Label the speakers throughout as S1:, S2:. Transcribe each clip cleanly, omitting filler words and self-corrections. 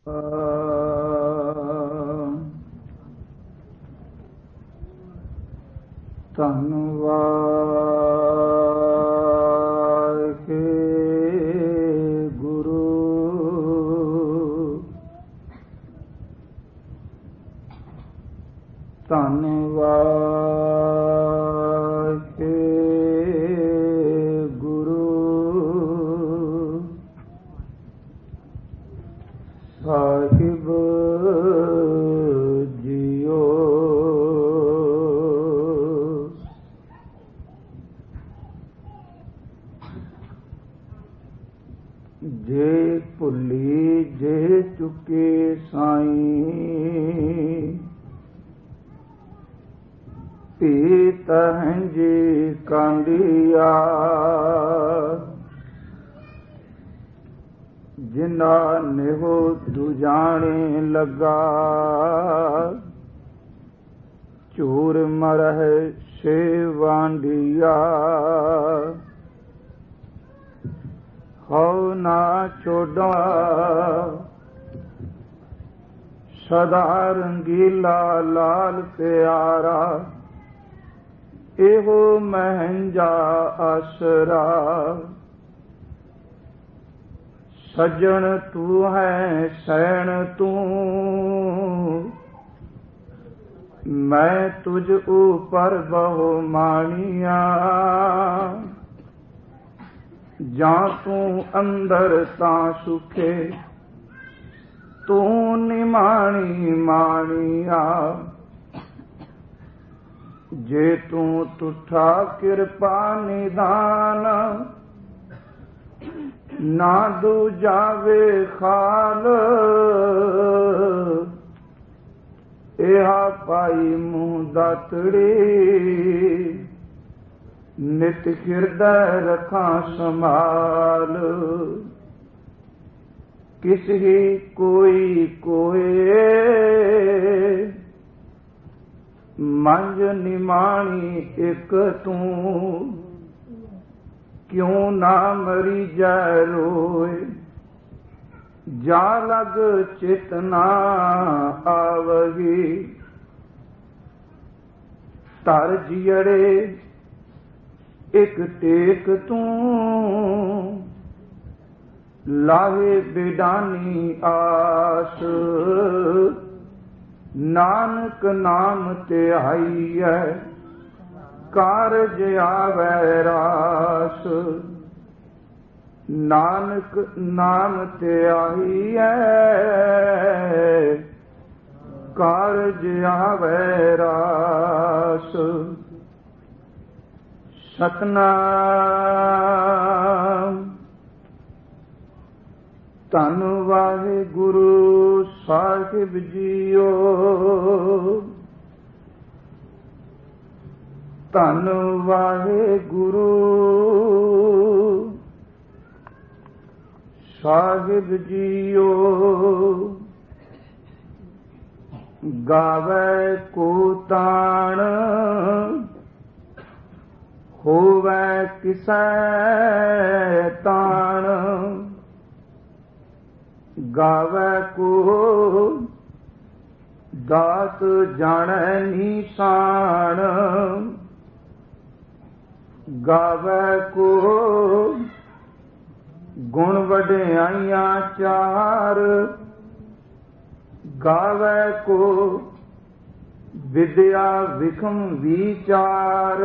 S1: ਧੰਨਵਾਦ ਕੇ ਗੁਰੂ ਧੰਨਵਾਦ ਕੇ ਗੁਰੂ ਸਾਹਿਬ ਜੇ ਭੁੱਲੀ ਜੇ ਚੁੱਕੇ ਸਾਈਂ ਪੀਤ ਹੰਜੀ ਕਾਂਡੀਆ ਜਿਨਾ ਨਿਹੋ ਦੁਜਾਣੇ ਲੱਗਾ ਚੂਰ ਮਰਹਿ ਸੇ ਵਾਂਡੀਆ ਹਉ ਨਾ ਛੋਡਾ ਸਦਾ ਰੰਗੀਲਾ ਲਾਲ ਪਿਆਰਾ ਇਹੋ ਮਹਿੰਜਾ ਆਸਰਾ ਸੱਜਣ ਤੂੰ ਹੈ ਸੈਣ ਤੂੰ ਮੈਂ ਤੁਝ ਉਪਰ ਬਹੁ ਮਾਣੀਆ ਜਾਂ ਤੂੰ ਅੰਦਰ ਤਾਂ ਸੁਖੇ ਤੂੰ ਨਿਮਾਣੀ ਮਾਣੀਆ ਜੇ ਤੂੰ ਤੁਠਾ ਕਿਰਪਾ ਨਿਦਾਨ ਨਾ ਦੂਜਾਵੇ ਖਾਲ ਇਹਾ ਪਾਈ ਮੂੰਹ ਦਾਤੜੀ ਨਿਤ ਹਿਰਦੈ ਰਖਾਂ ਸੰਭਾਲ ਕਿਸ ਹੀ ਕੋਈ ਕੋਏ ਮੰਝ ਨਿਮਾਣੀ ਇੱਕ ਤੂੰ ਕਿਉਂ ਨਾ ਮਰੀ ਜੈ ਰੋਏ ਜਾ ਲਗ ਚਿਤ ਨਾ ਆਵਗੀ ਧਰ ਜਿਅੜੇ ਇੱਕ ਟੇਕ ਤੂੰ ਲਾਹੇ ਬਿਡਾਨੀ ਆਸ ਨਾਨਕ ਨਾਮ ਧਿਆਈਐ ਕਾਰਜ ਆਵੈ ਰਾਸ ਨਾਨਕ ਨਾਮ ਧਿਆਈਐ ਕਾਰਜ ਆਵੈ ਰਾਸ ਸਤਨਾਮ ਧੰਨ ਵਾਹਿਗੁਰੂ ਸਾਹਿਬ ਜੀਓ ਧੰਨ ਵਾਹਿਗੁਰੂ ਸਾਹਿਬ ਜੀਓ ਗਾਵੇ ਕੋ ਤਾਣ ਹੋਵੇ ਕਿਸੈ ਤਾਣ ਗਾਵੇ ਕੋ ਦਾਤ ਜਾਣੈ ਨਿਸ਼ਾਨ ਗਾਵੇ ਕੋ ਗੁਣ ਵਡਿਆਈਆਂ ਚਾਰ ਗਾਵੇ ਕੋ ਵਿਦਿਆ ਵਿਖਮ ਵਿਚਾਰ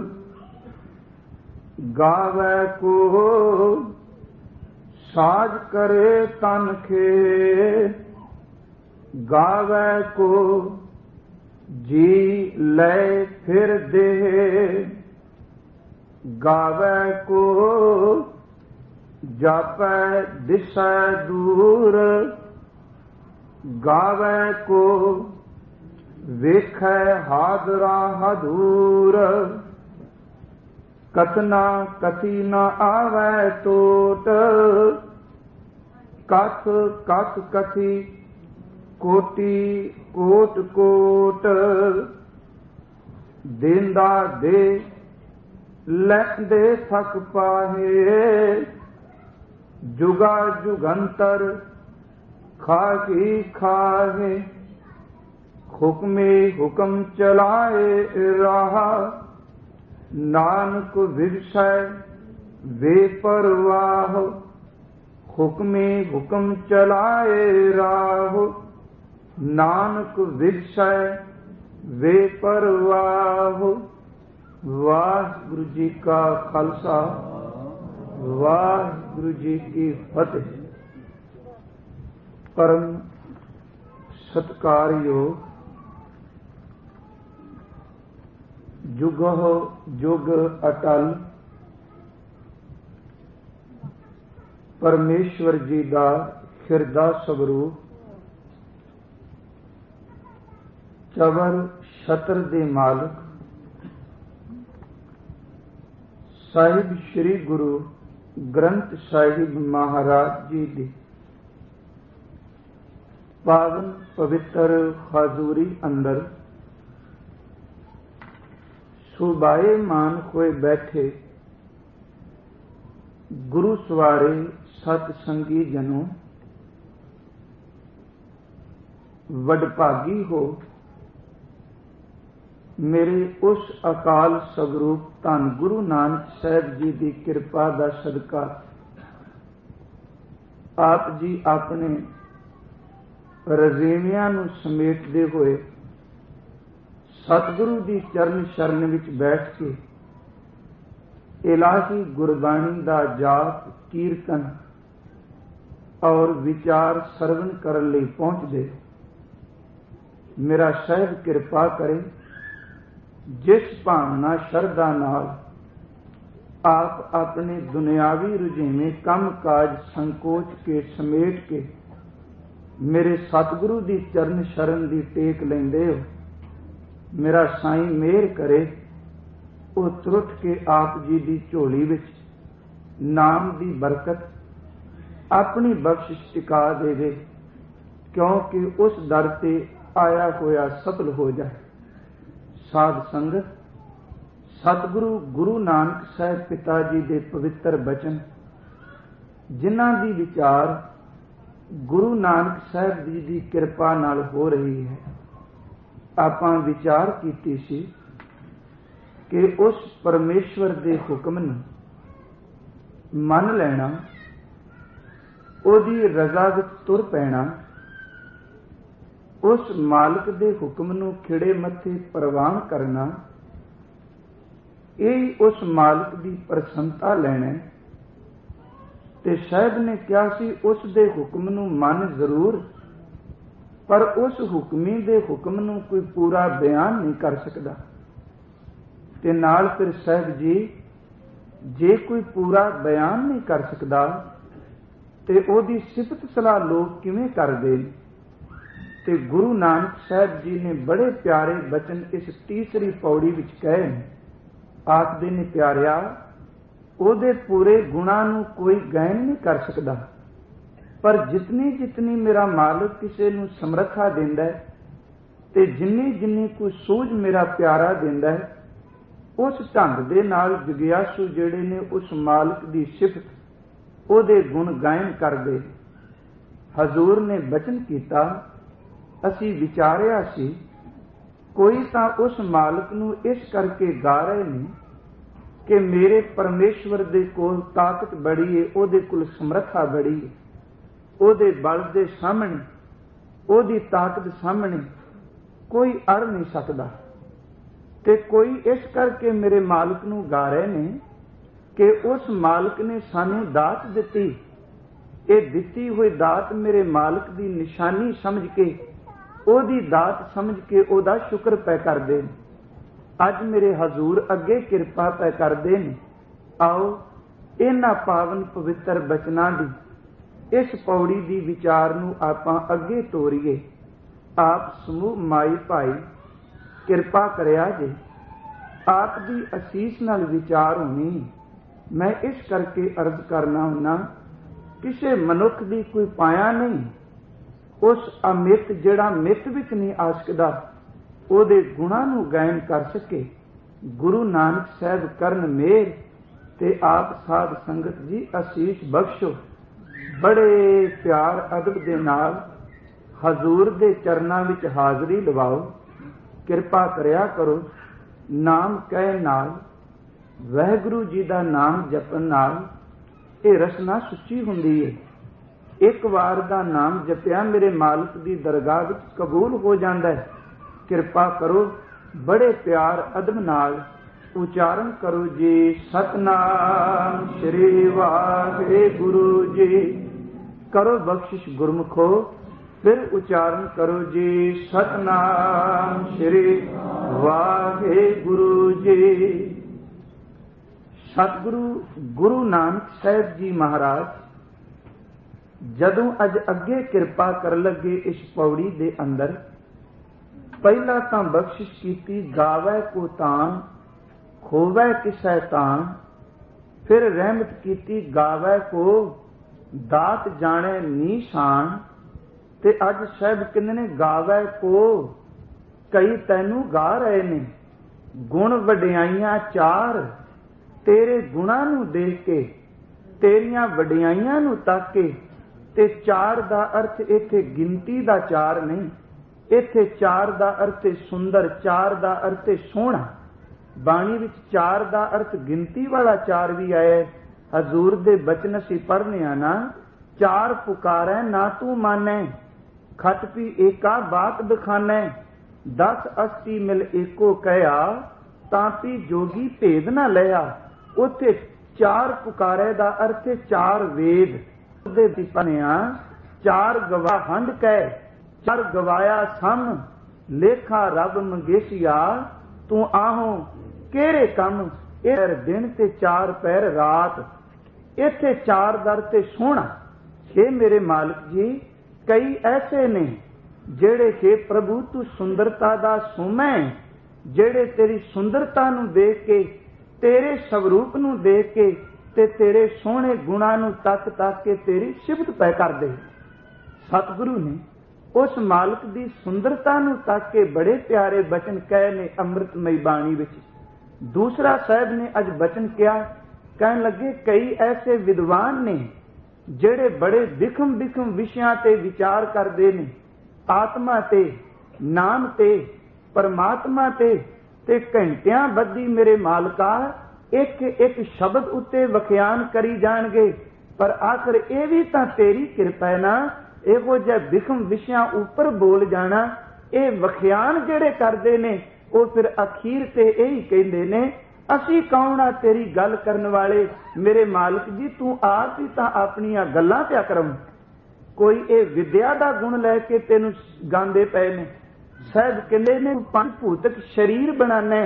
S1: ਗਾਵੇ ਕੋ ਸਾਜ ਕਰੇ ਤਨ ਖੇ ਗਾਵੇ ਕੋ ਜੀ ਲੈ ਫਿਰ ਦੇ ਗਾਵੇ ਕੋ ਜਾਪੈ ਦਿਸੈ ਦੂਰ ਗਾਵੇ ਕੋ ਵੇਖੈ ਹਾਦਰਾ ਹਦੂਰ ਕਤਨਾ ਕਥੀ ਨ ਆਵੈ ਟੋਟ ਕਥ ਕਥ ਕਥੀ ਕੋਟੀ ਕੋਟ ਕੋਟ ਦੇਂਦਾ ਦੇ ਲੈਂਦੇ ਥਕ ਪਾਹੇ ਜੁਗਾ ਜੁਗੰਤਰ खाही खाहे हुक्मे हुक्म चलाए रहा। नानक विषय बेपरवाह हुक्मे हुक्म चलाए राह। नानक विषय बेपरवाह। वाहिगुरु जी का खालसा, वाहिगुरु जी की फतेह। परम सत्कारयोग जुगो जुग अटल परमेश्वर जी का हिरदा स्वरूप चवर छत्र दे मालक साहिब श्री गुरु ग्रंथ साहिब महाराज जी की पावन पवित्र हाजूरी अंदर सुबाए मान होए बैठे गुरु सवारे सतसंगी जनों, वडभागी हो मेरे उस अकाल स्वरूप धन गुरु नानक साहब जी की कृपा का सदका आप जी अपने रजीवियां नूं समेटदे होए सतगुरु की चरण शरण विच बैठ के इलाही गुरबाणी का जाप कीर्तन और विचार सरवण करन लई पहुंचदे। मेरा साहिब कृपा करे जिस भावना श्रद्धा नाल आप अपने दुनियावी रुझेवें कम काज संकोच के समेट के मेरे सतगुरु की चरण शरण की टेक लेंदे हो। मेरा साईं मेहर करे वो तुरट के आप जी की झोली विच नाम की बरकत अपनी बख्शिश टिका देवे, क्योंकि उस दर ते आया होया सफल हो जाए। साध संगत सतगुरु गुरु नानक साहब पिता जी के पवित्र बचन जिन्हां दी विचार गुरु नानक साहब जी की कृपा नाल हो रही है। आपां विचार कीती सी कि उस परमेश्वर के हुक्म नूं मन लेना, ओदी रजा विच तुर पैना, उस मालिक के हुक्म नूं खिड़े मत्थे प्रवान करना, यही उस मालिक की प्रसन्नता लेना। ते साहब ने कहा सी उस दे हुक्म नूं मन जरूर, पर उस हुक्मी दे हुक्म नूं कोई पूरा बयान नहीं कर सकता। ते नाल फिर साहब जी जे कोई पूरा बयान नहीं कर सकता ते ओदी सिफत सलाह लोग किवें करदे। ते गुरु नानक साहब जी ने बड़े प्यारे बचन इस तीसरी पौड़ी विच कहे। आखदे ने प्यारिया ओदे पूरे गुणां नूं कोई गायन नहीं कर सकता, पर जितनी जितनी मेरा मालिक किसी नूं समर्था देंदा है ते जिन्नी जिन्नी कोई सूझ मेरा प्यारा देंदा है, उस ढंग दे नाल जिग्यासु जिहड़े ने उस मालिक दी सिफत ओदे गुण गायन करदे। हजूर ने बचन कीता, असी विचारिया सी कोई तां उस मालिक नूं इस करके गा रहे ने कि मेरे परमेश्वर दे कोल ताकत बड़ी है, ओदे कोल समर्था बड़ी है, ओदे बल दे सामने ओदी ताकत सामने कोई अड़ नहीं सकता। ते कोई इस करके मेरे मालिक नूं गा रहे ने कि उस मालिक ने सानू दात दिती, ये दिती हुई दात मेरे मालिक दी निशानी समझ के ओदी दात समझ के ओदा शुक्र पै करदे। अज मेरे हजूर अगे किरपा पै करदे ने। आओ इन्हां पावन पवित्र बचनां दी इस पौड़ी दी विचार नूं आपां अगे तोरीए। आप समूह माई भाई किरपा करिया जे, आप दी असीस नाल विचार होनी। मैं इस करके अर्ज करना हुन्ना, किसे मनुख दी कोई पाया नहीं, उस अमित जिहड़ा मित विच नहीं आ सकदा ओदे गुणां नूं गायन कर सके। गुरु नानक साहब करन मेहर ते आप साध संगत जी असीस बख्शो। बड़े प्यार अदब दे नाल ਹਜ਼ੂਰ ਦੇ ਚਰਨਾਂ ਵਿੱਚ ਹਾਜ਼ਰੀ ਲਵਾਓ, ਕਿਰਪਾ ਕਰਿਆ ਕਰੋ। ਨਾਮ ਕਹਿ ਨਾਲ, ਵਾਹਿਗੁਰੂ ਜੀ ਦਾ ਨਾਮ ਜਪਣ ਨਾਲ ਇਹ ਰਸਨਾ ਸੁੱਚੀ ਹੁੰਦੀ ਹੈ। ਇੱਕ ਵਾਰ ਦਾ ਨਾਮ ਜਪਿਆ ਮੇਰੇ ਮਾਲਕ ਦੀ ਦਰਗਾਹ ਵਿੱਚ ਕਬੂਲ ਹੋ ਜਾਂਦਾ ਹੈ। ਕਿਰਪਾ ਕਰੋ, ਬੜੇ ਪਿਆਰ ਅਦਬ ਨਾਲ ਉਚਾਰਨ ਕਰੋ ਜੀ, ਸਤਨਾਮ ਸ੍ਰੀ ਵਾਹਿਗੁਰੂ ਜੀ। ਕਰੋ ਬਖਸ਼ਿਸ਼ ਗੁਰਮੁਖੋ, ਫਿਰ ਉਚਾਰਨ ਕਰੋ ਜੀ, ਸਤਨਾਮ ਸ੍ਰੀ ਵਾਹਿਗੁਰੂ ਜੀ। ਸਤਿਗੁਰੂ ਗੁਰੂ ਨਾਨਕ ਸਾਹਿਬ ਜੀ ਮਹਾਰਾਜ ਜਦੋਂ ਅੱਜ ਅੱਗੇ ਕਿਰਪਾ ਕਰਨ ਲੱਗੇ ਇਸ ਪੌੜੀ ਦੇ ਅੰਦਰ, ਪਹਿਲਾਂ ਤਾਂ ਬਖਸ਼ਿਸ਼ ਕੀਤੀ ਗਾਵੈ ਕੋ ਤਾਨ ਖੋਵੈ ਕਿਸੈ ਤਾਨ, ਫਿਰ ਰਹਿਮਤ ਕੀਤੀ ਗਾਵੈ ਕੋ ਦਾਤ ਜਾਣੇ ਨੀਸ਼ਾਨ। ਤੇ ਅੱਜ ਸਾਹਿਬ ਕਹਿੰਦੇ ਨੇ ਗਾਵੈ ਕੋ, ਕਈ ਤੈਨੂੰ ਗਾ ਰਹੇ ਨੇ, ਗੁਣ ਵਡਿਆਈਆਂ ਚਾਰ, ਤੇਰੇ ਗੁਣਾਂ ਨੂੰ ਦੇਖ ਕੇ, ਤੇਰੀਆਂ ਵਡਿਆਈਆਂ ਨੂੰ ਤੱਕ ਕੇ। ਤੇ ਚਾਰ ਦਾ ਅਰਥ ਇੱਥੇ ਗਿਣਤੀ ਦਾ ਚਾਰ ਨਹੀਂ, ਇੱਥੇ ਚਾਰ ਦਾ ਅਰਥ ਸੁੰਦਰ, ਚਾਰ ਦਾ ਅਰਥ ਸੋਹਣਾ। ਬਾਣੀ ਵਿੱਚ ਚਾਰ ਦਾ ਅਰਥ ਗਿਣਤੀ ਵਾਲਾ ਚਾਰ ਵੀ ਆਇਆ। ਹਜ਼ੂਰ ਦੇ ਬਚਨ ਅਸੀਂ ਪੜ੍ਹਨੇ ਆ ਨਾ, ਚਾਰ ਪੁਕਾਰੈ ਨਾ ਤੂੰ ਮਾਨੈ, ਖਟ ਪੀ ਏਕਾ ਬਾਤ ਬਖਾਨੈ, 10 80 ਮਿਲ ਏਕੋ ਕਹਿਆ, ਤਾਂ ਪੀ ਜੋਗੀ ਭੇਦ ਨਾ ਲਿਆ। ਉੱਥੇ ਚਾਰ ਪੁਕਾਰੇ ਦਾ ਅਰਥ ਚਾਰ ਵੇਦ ਦੇ ਪੜ੍ਹਨਿਆ। ਚਾਰ ਗਵਾ ਹੰਡ ਕਹਿ, ਚਾਰ ਗਵਾਇਆ ਸਮ, ਲੇਖਾ ਰੱਬ ਮੰਗੇਸ਼ੀਆ, ਤੂੰ ਆਹੋ ਕਿਹੜੇ ਕੰਮ, ਇਹ ਦਿਨ ਤੇ ਚਾਰ ਪੈਰ ਰਾਤ। ਇੱਥੇ ਚਾਰ ਦਰ ਤੇ ਸੋਹਣਾ। हे ਮੇਰੇ ਮਾਲਕ ਜੀ, ਕਈ ਐਸੇ ਨੇ ਜਿਹੜੇ ਕਿ ਪ੍ਰਭੂ ਤੂੰ ਸੁੰਦਰਤਾ ਦਾ ਸੋਮੈ, ਜਿਹੜੇ ਤੇਰੀ ਸੁੰਦਰਤਾ ਨੂੰ ਦੇਖ ਕੇ, ਤੇਰੇ ਸਵਰੂਪ ਨੂੰ ਦੇਖ ਕੇ ਤੇ ਤੇਰੇ ਸੋਹਣੇ ਗੁਣਾਂ ਨੂੰ ਤੱਕ ਤੱਕ ਕੇ ਤੇਰੀ ਸਿਫਤ ਪੈ ਕਰਦੇ। ਸਤਿਗੁਰੂ ਨੇ ਉਸ ਮਾਲਕ ਦੀ ਸੁੰਦਰਤਾ ਨੂੰ ਤੱਕ ਕੇ ਬੜੇ ਪਿਆਰੇ ਬਚਨ ਕਹੇ ਨੇ ਅੰਮ੍ਰਿਤਮਈ ਬਾਣੀ ਵਿੱਚ। ਦੂਸਰਾ ਸਾਹਿਬ ਨੇ ਅੱਜ ਬਚਨ ਕਿਹਾ, ਕਹਿਣ ਲੱਗੇ ਕਈ ਐਸੇ ਵਿਦਵਾਨ ਨੇ ਜਿਹੜੇ ਬੜੇ ਵਿਖਮ ਵਿਖਮ ਵਿਸ਼ਿਆਂ ਤੇ ਵਿਚਾਰ ਕਰਦੇ ਨੇ, ਆਤਮਾ ਤੇ, ਨਾਮ ਤੇ, ਪਰਮਾਤਮਾ ਤੇ ਘੰਟਿਆਂ ਬੱਧੀ ਮੇਰੇ ਮਾਲਕਾ ਇੱਕ ਇੱਕ ਸ਼ਬਦ ਉੱਤੇ ਵਖਿਆਨ ਕਰੀ ਜਾਣਗੇ। ਪਰ ਆਖਰ ਇਹ ਵੀ ਤਾਂ ਤੇਰੀ ਕਿਰਪਾ ਹੈ ਨਾ, ਇਹੋ ਜਿਹੇ ਵਿਖਮ ਵਿਸ਼ਿਆਂ ਉੱਪਰ ਬੋਲ ਜਾਣਾ। ਇਹ ਵਖਿਆਨ ਜਿਹੜੇ ਕਰਦੇ ਨੇ ਉਹ ਫਿਰ ਅਖੀਰ ਤੇ ਇਹੀ ਕਹਿੰਦੇ ਨੇ, ਅਸੀਂ ਕੌਣ ਆ ਤੇਰੀ ਗੱਲ ਕਰਨ ਵਾਲੇ, ਮੇਰੇ ਮਾਲਕ ਜੀ ਤੂੰ ਆਪ ਹੀ ਤਾਂ ਆਪਣੀਆਂ ਗੱਲਾਂ ਪਿਆ ਕਰਮ। ਕੋਈ ਇਹ ਵਿਦਿਆ ਦਾ ਗੁਣ ਲੈ ਕੇ ਤੈਨੂੰ ਗਾਉਂਦੇ ਪਏ ਨੇ। ਸਾਹਿਬ ਕਹਿੰਦੇ ਨੇ ਪੰਜ ਭੂਤਕ ਸਰੀਰ ਬਣਾਣਾ,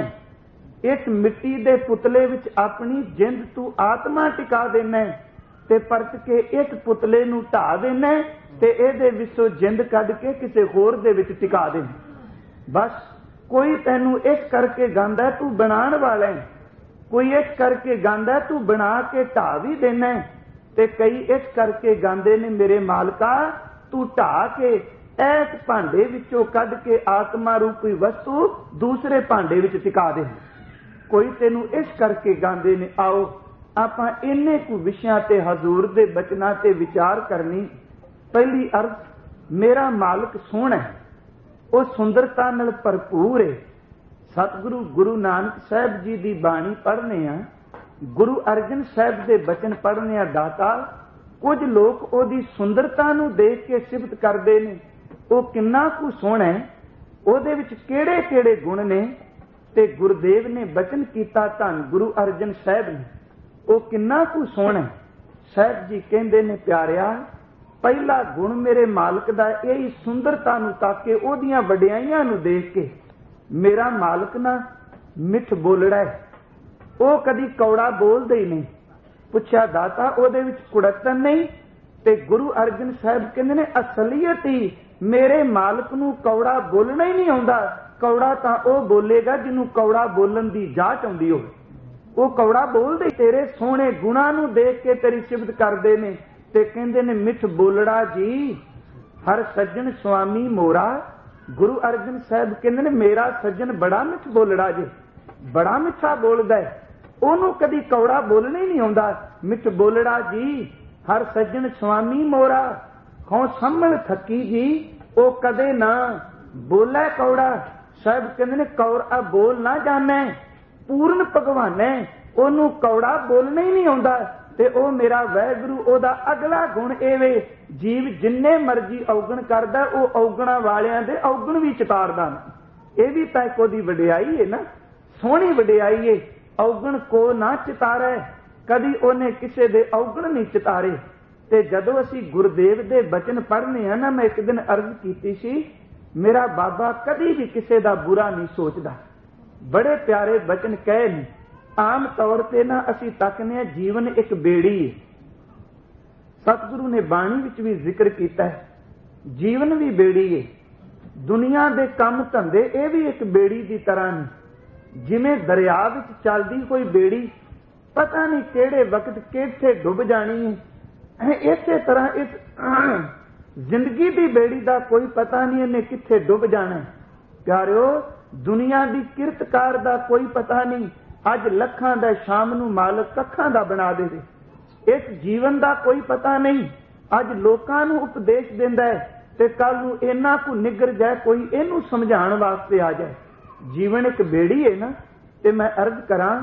S1: ਇਸ ਮਿੱਟੀ ਦੇ ਪੁਤਲੇ ਵਿੱਚ ਆਪਣੀ ਜਿੰਦ ਤੂੰ ਆਤਮਾ ਟਿਕਾ ਦੇਣਾ, ਤੇ ਪਰਤ ਕੇ ਇਸ ਪੁਤਲੇ ਨੂੰ ਢਾ ਦੇਣਾ ਤੇ ਇਹਦੇ ਵਿੱਚੋਂ ਜਿੰਦ ਕੱਢ ਕੇ ਕਿਸੇ ਹੋਰ ਦੇ ਵਿੱਚ ਟਿਕਾ ਦੇਣਾ। ਬਸ ਕੋਈ ਤੈਨੂੰ ਇਸ ਕਰਕੇ ਗਾਉਂਦਾ ਤੂੰ ਬਣਾਉਣ ਵਾਲਾ ਹੈ, ਕੋਈ ਇਸ ਕਰਕੇ ਗਾਉਂਦਾ ਤੂੰ ਬਣਾ ਕੇ ਢਾ ਵੀ ਦੇਣਾ, ਤੇ ਕਈ ਇਸ ਕਰਕੇ ਗਾਉਂਦੇ ਨੇ ਮੇਰੇ ਮਾਲਕਾ ਤੂੰ ਢਾ ਕੇ ਇਸ ਭਾਂਡੇ ਵਿੱਚੋਂ ਕੱਢ ਕੇ ਆਤਮਾ ਰੂਪੀ ਵਸਤੂ ਦੂਸਰੇ ਭਾਂਡੇ ਵਿੱਚ ਟਿਕਾ ਦੇ। ਕੋਈ ਤੈਨੂੰ ਇਸ ਕਰਕੇ ਗਾਉਂਦੇ ਨੇ। ਆਓ ਆਪਾਂ ਇੰਨੇ ਕੁ ਵਿਸ਼ਿਆਂ ਤੇ ਹਜ਼ੂਰ ਦੇ ਬਚਨਾਂ ਤੇ ਵਿਚਾਰ ਕਰਨੀ। ਪਹਿਲੀ ਅਰਥ, ਮੇਰਾ ਮਾਲਕ ਸੋਹਣਾ ਹੈ, ਉਹ ਸੁੰਦਰਤਾ ਨਾਲ ਭਰਪੂਰ ਹੈ। ਸਤਿਗੁਰੂ ਗੁਰੂ ਨਾਨਕ ਸਾਹਿਬ ਜੀ ਦੀ ਬਾਣੀ ਪੜ੍ਹਨੇ ਆ, ਗੁਰੂ ਅਰਜਨ ਸਾਹਿਬ ਦੇ ਬਚਨ ਪੜ੍ਹਨੇ ਆ। ਦਾਤਾ ਕੁਝ ਲੋਕ ਉਹਦੀ ਸੁੰਦਰਤਾ ਨੂੰ ਦੇਖ ਕੇ ਸਿਫਤ ਕਰਦੇ ਨੇ, ਉਹ ਕਿੰਨਾ ਕੁ ਸੋਹਣਾ ਹੈ, ਉਹਦੇ ਵਿੱਚ ਕਿਹੜੇ ਕਿਹੜੇ ਗੁਣ ਨੇ। ਤੇ ਗੁਰਦੇਵ ਨੇ ਬਚਨ ਕੀਤਾ, ਧੰਨ ਗੁਰੂ ਅਰਜਨ ਸਾਹਿਬ ਨੇ, ਉਹ ਕਿੰਨਾ ਕੁ ਸੋਹਣਾ। ਸਾਹਿਬ ਜੀ ਕਹਿੰਦੇ ਨੇ, ਪਿਆਰਿਆ ਪਹਿਲਾ ਗੁਣ ਮੇਰੇ ਮਾਲਕ ਦਾ ਇਹੀ ਸੁੰਦਰਤਾ ਨੂੰ ਤੱਕ ਕੇ, ਉਹਦੀਆਂ ਵਡਿਆਈਆਂ ਨੂੰ ਦੇਖ ਕੇ। ਮੇਰਾ ਮਾਲਕ ਨਾ ਮਿੱਠ ਬੋਲੜਾ ਹੈ, ਉਹ ਕਦੀ ਕੌੜਾ ਬੋਲਦਾ ਹੀ ਨਹੀਂ। ਪੁੱਛਿਆ ਦਾਤਾ ਉਹਦੇ ਵਿੱਚ ਕੁੜੱਤਨ ਨਹੀਂ? ਤੇ ਗੁਰੂ ਅਰਜਨ ਸਾਹਿਬ ਕਹਿੰਦੇ ਨੇ, ਅਸਲੀਅਤ ਹੀ ਮੇਰੇ ਮਾਲਕ ਨੂੰ ਕੌੜਾ ਬੋਲਣਾ ਹੀ ਨਹੀਂ ਆਉਂਦਾ। ਕੌੜਾ ਤਾਂ ਉਹ ਬੋਲੇਗਾ ਜਿਹਨੂੰ ਕੌੜਾ ਬੋਲਣ ਦੀ ਜਾਚ ਆਉਂਦੀ ਹੋਵੇ। ਉਹ ਕੌੜਾ ਬੋਲਦੇ ਤੇਰੇ ਸੋਹਣੇ ਗੁਣਾਂ ਨੂੰ ਦੇਖ ਕੇ ਤੇਰੀ ਸਿਫਤ ਕਰਦੇ ਨੇ ਤੇ ਕਹਿੰਦੇ ਨੇ, ਮਿੱਠ ਬੋਲੜਾ ਜੀ ਹਰ ਸੱਜਣ ਸੁਆਮੀ ਮੋਰਾ। ਗੁਰੂ ਅਰਜਨ ਸਾਹਿਬ ਕਹਿੰਦੇ ਨੇ, ਮੇਰਾ ਸੱਜਣ ਬੜਾ ਮਿੱਠ ਬੋਲੜਾ ਜੀ, ਬੜਾ ਮਿੱਠਾ ਬੋਲਦਾ ਹੈ, ਉਹਨੂੰ ਕਦੀ ਕੌੜਾ ਬੋਲਣਾ ਹੀ ਨਹੀਂ ਆਉਂਦਾ। ਮਿੱਠ ਬੋਲੜਾ ਜੀ ਹਰ ਸੱਜਣ ਸੁਆਮੀ ਮੋਰਾ, ਹਉ ਸੰਭਲ ਥੱਕੀ ਜੀ वो कदे ना बोलै कौड़ा। साहब कहते ने कौर आ बोल ना जाने, पूर्ण भगवान है, ओनू कौड़ा बोलना ही नहीं आउंदा। ते ओ मेरा वाहिगुरू ओदा अगला गुण एवे, जीव जिन्ने मर्जी औगण करदा ओ औगणा वालियां दे औगण भी चितारदा ना। ये भी तां इक ओदी वडियाई है ना, सोहनी वडियाई है। औगण को ना चितारे, कदी ओने किसे दे औगण नहीं चितारे। ते जदों असीं गुरदेव दे बचन पढ़ने आ ना, मैं एक दिन अर्ज कीती सी, मेरा बाबा कदी भी किसे दा बुरा नहीं सोचदा। बड़े प्यारे बचन कहे ने। आम तौर पर ना असीं तकने जीवन एक बेड़ी है। सतगुरु ने बाणी विच भी जिक्र किया है, जीवन भी बेड़ी है। दुनिया दे काम धंधे ये भी एक बेड़ी की तरह ने। जिवें दरिया विच चलदी कोई बेड़ी, पता नहीं किहड़े वक्त किथे डुब जानी है, इसे तरह इस जिंदगी की बेड़ी का कोई पता नहीं इन्हें किथे डुब जाना है। प्यारिओ, दुनिया की किरतकार का कोई पता नहीं, अज लखां दा शाम नूं मालक कखां दा बना देवे। इस जीवन का कोई पता नहीं, अज लोकां नूं उपदेश दिंदा है ते कल नूं इन्ना को निगर जाए कोई इहनूं समझाउण वास्ते आ जाए। जीवन एक बेड़ी है ना। ते मैं अर्ज करां,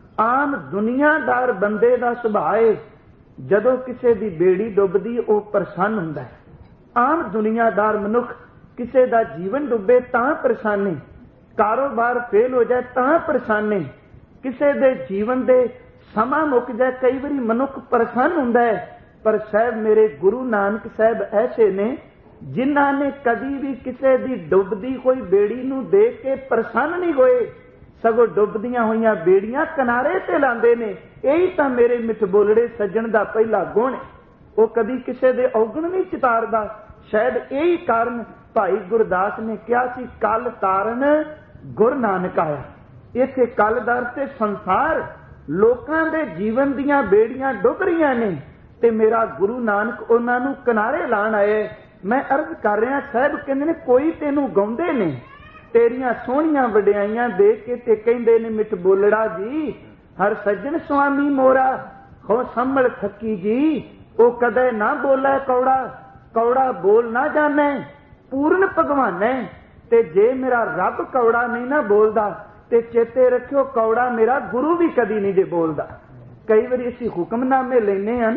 S1: आम दुनियादार बंदे दा सुभाਅ है, जदों किसे दी बेड़ी डुबदी ओ परेशान हुंदा है। आम दुनियादार मनुख किसे दा जीवन डुबे तां परेशान है, कारोबार फेल हो जाए तां परेशान है, किसे दे जीवन दे समा मुक जाए कई बारी मनुख परेशान हुंदा है। पर साहब मेरे गुरु नानक साहब ऐसे ने जिन्हां ने कदी भी किसे दी डुबदी कोई बेड़ी नूं देख के परेशान नहीं होए, सगों डुबदियां होईयां बेड़ियां किनारे ते लांदे ने। यही तां मेरे मिठ बोलड़े सज्जण दा पहला गुण, वो कदी किसे दे औगण नहीं चितारदा। शायद यही कारण भाई गुरदास ने कहा सी, कल तारन गुर नानक आया। इत्थे कल दा अर्थ संसार, लोकां दे जीवन दियां बेड़ियां डुब रहीआं ने ते मेरा गुरु नानक उन्हां नूं किनारे लाण आए। मैं अर्ज कर रहा, साहब कहंदे ने कोई तैनूं गाउंदे ने, तेरियां सोहणियां वडियाइयां देख के ते कहंदे ने, मिठ बोलड़ा जी हर सज्जन स्वामी मोरा, हो संभल थकी जी ओ कदे ना बोलै कौड़ा। कौड़ा बोल ना जाने, पूर्ण भगवान है। ते जे मेरा रब कौड़ा नहीं ना बोलदा ते चेते रखियो कौड़ा मेरा गुरु भी कदी नहीं जे बोलदा। कई बार असीं हुक्मनामे लेने हैं,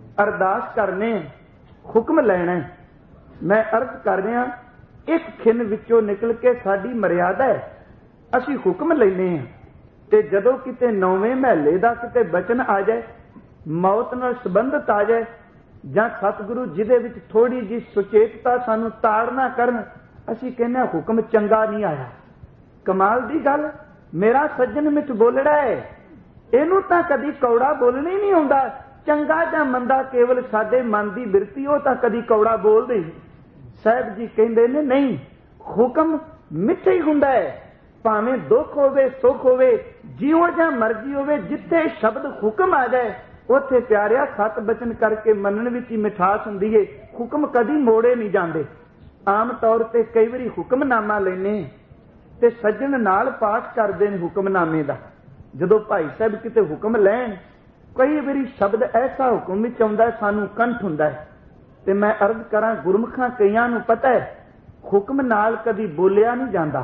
S1: अरदास करने, हुक्म लेना। मैं अर्ज कर रहा, एक खिन विचों निकल के साडी मर्यादा है, असीं हुक्म लेने हैं ते जदों किते नौवें महले दा किते बचन आ जाए, मौत नाल संबंधित आ जाए, जां सतगुरु जिहदे विच थोड़ी जी सुचेतता सानूं ताड़ना करन, असीं कहने हुक्म चंगा नहीं आया। कमाल दी गल, मेरा सज्जन मिठ बोलड़ा है, इहनूं तां कदी कौड़ा बोलना ही नहीं आउंदा। चंगा जां मंदा केवल साडे मन दी बिरती, ओ तां कदी कौड़ा बोलदे नहीं। साहब जी कहंदे ने नहीं, हुक्म मिठा ही हुंदा है, भावें दुख होवे सुख होवे, जिहो जां मर्जी होवे, जिथे शब्द हुक्म आ जाए उत्थे प्यारिया सत बचन करके मनण विच ही मिठास हुंदी है। हुक्म कदी मोड़े नहीं जांदे। आम तौर ते कई वारी हुक्मनामा लैने ते सज्जन नाल पाठ करदे ने हुक्मनामे दा। जदों भाई साहब किते हुक्म लैण, कई वारी शब्द ऐसा हुक्म विच आउंदा सानूं कंठ हुंदा है। ते मैं अर्ज करां, गुरमुखां कईयां नूं पता है हुक्म नाल कदी बोलिया नहीं जांदा,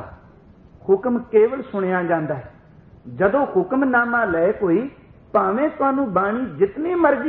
S1: हुक्म केवल सुनिया जांदा है। जदों हुक्मनामा लै कोई, भावें तुहानूं बाणी जितनी मर्जी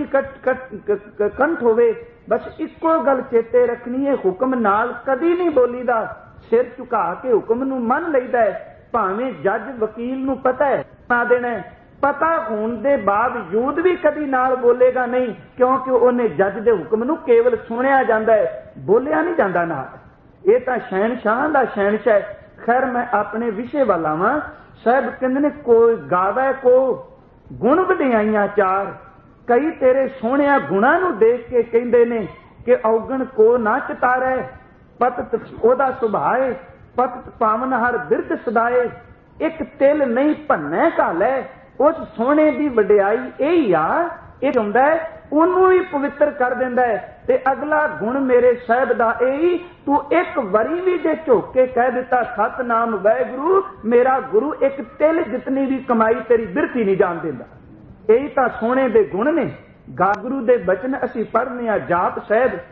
S1: कंठ होवे, बस इक्को गल चेते रखनी है, हुक्म नाल कदी नहीं बोलीदा। सिर झुका के हुक्म नूं मन लईदा है। भावें जज वकील नूं पता है ना देना है, पता होने के बावजूद भी कदी नाल बोलेगा नहीं, क्योंकि उन्हें जज दे हुक्म नूं केवल सुनिया जाता है, बोलिया नहीं जाता नाल। ये तां शहनशाह दा शहनशाह है। खैर मैं अपने विषय वाल आवां। साहब कहंदे ने कोई गावे को गुण वडियाइयां चार, कई तेरे सोहणिया गुणां नूं देख के कहंदे ने कि औगण को ना चितारै, पतत ओदा सुभाए, पतत पावन हर बिरद सदाए, एक तिल नहीं भन्ने घालै। उस सोहणे दी वडियाई यही आ, ये हुंदा है ਉਹਨੂੰ ही पवित्र कर दिंदा है। ते अगला गुण मेरे साहब दा यही, तू एक वरी भी जे झुक के कह दिता सतनाम वाहिगुरु मेरा गुरु, एक तिल जितनी भी कमाई तेरी बिरती नहीं जान दिंदा। यही तां सोहणे दे गुण ने। गागुरु दे बचन असीं पढ़ने आ, जाप साहब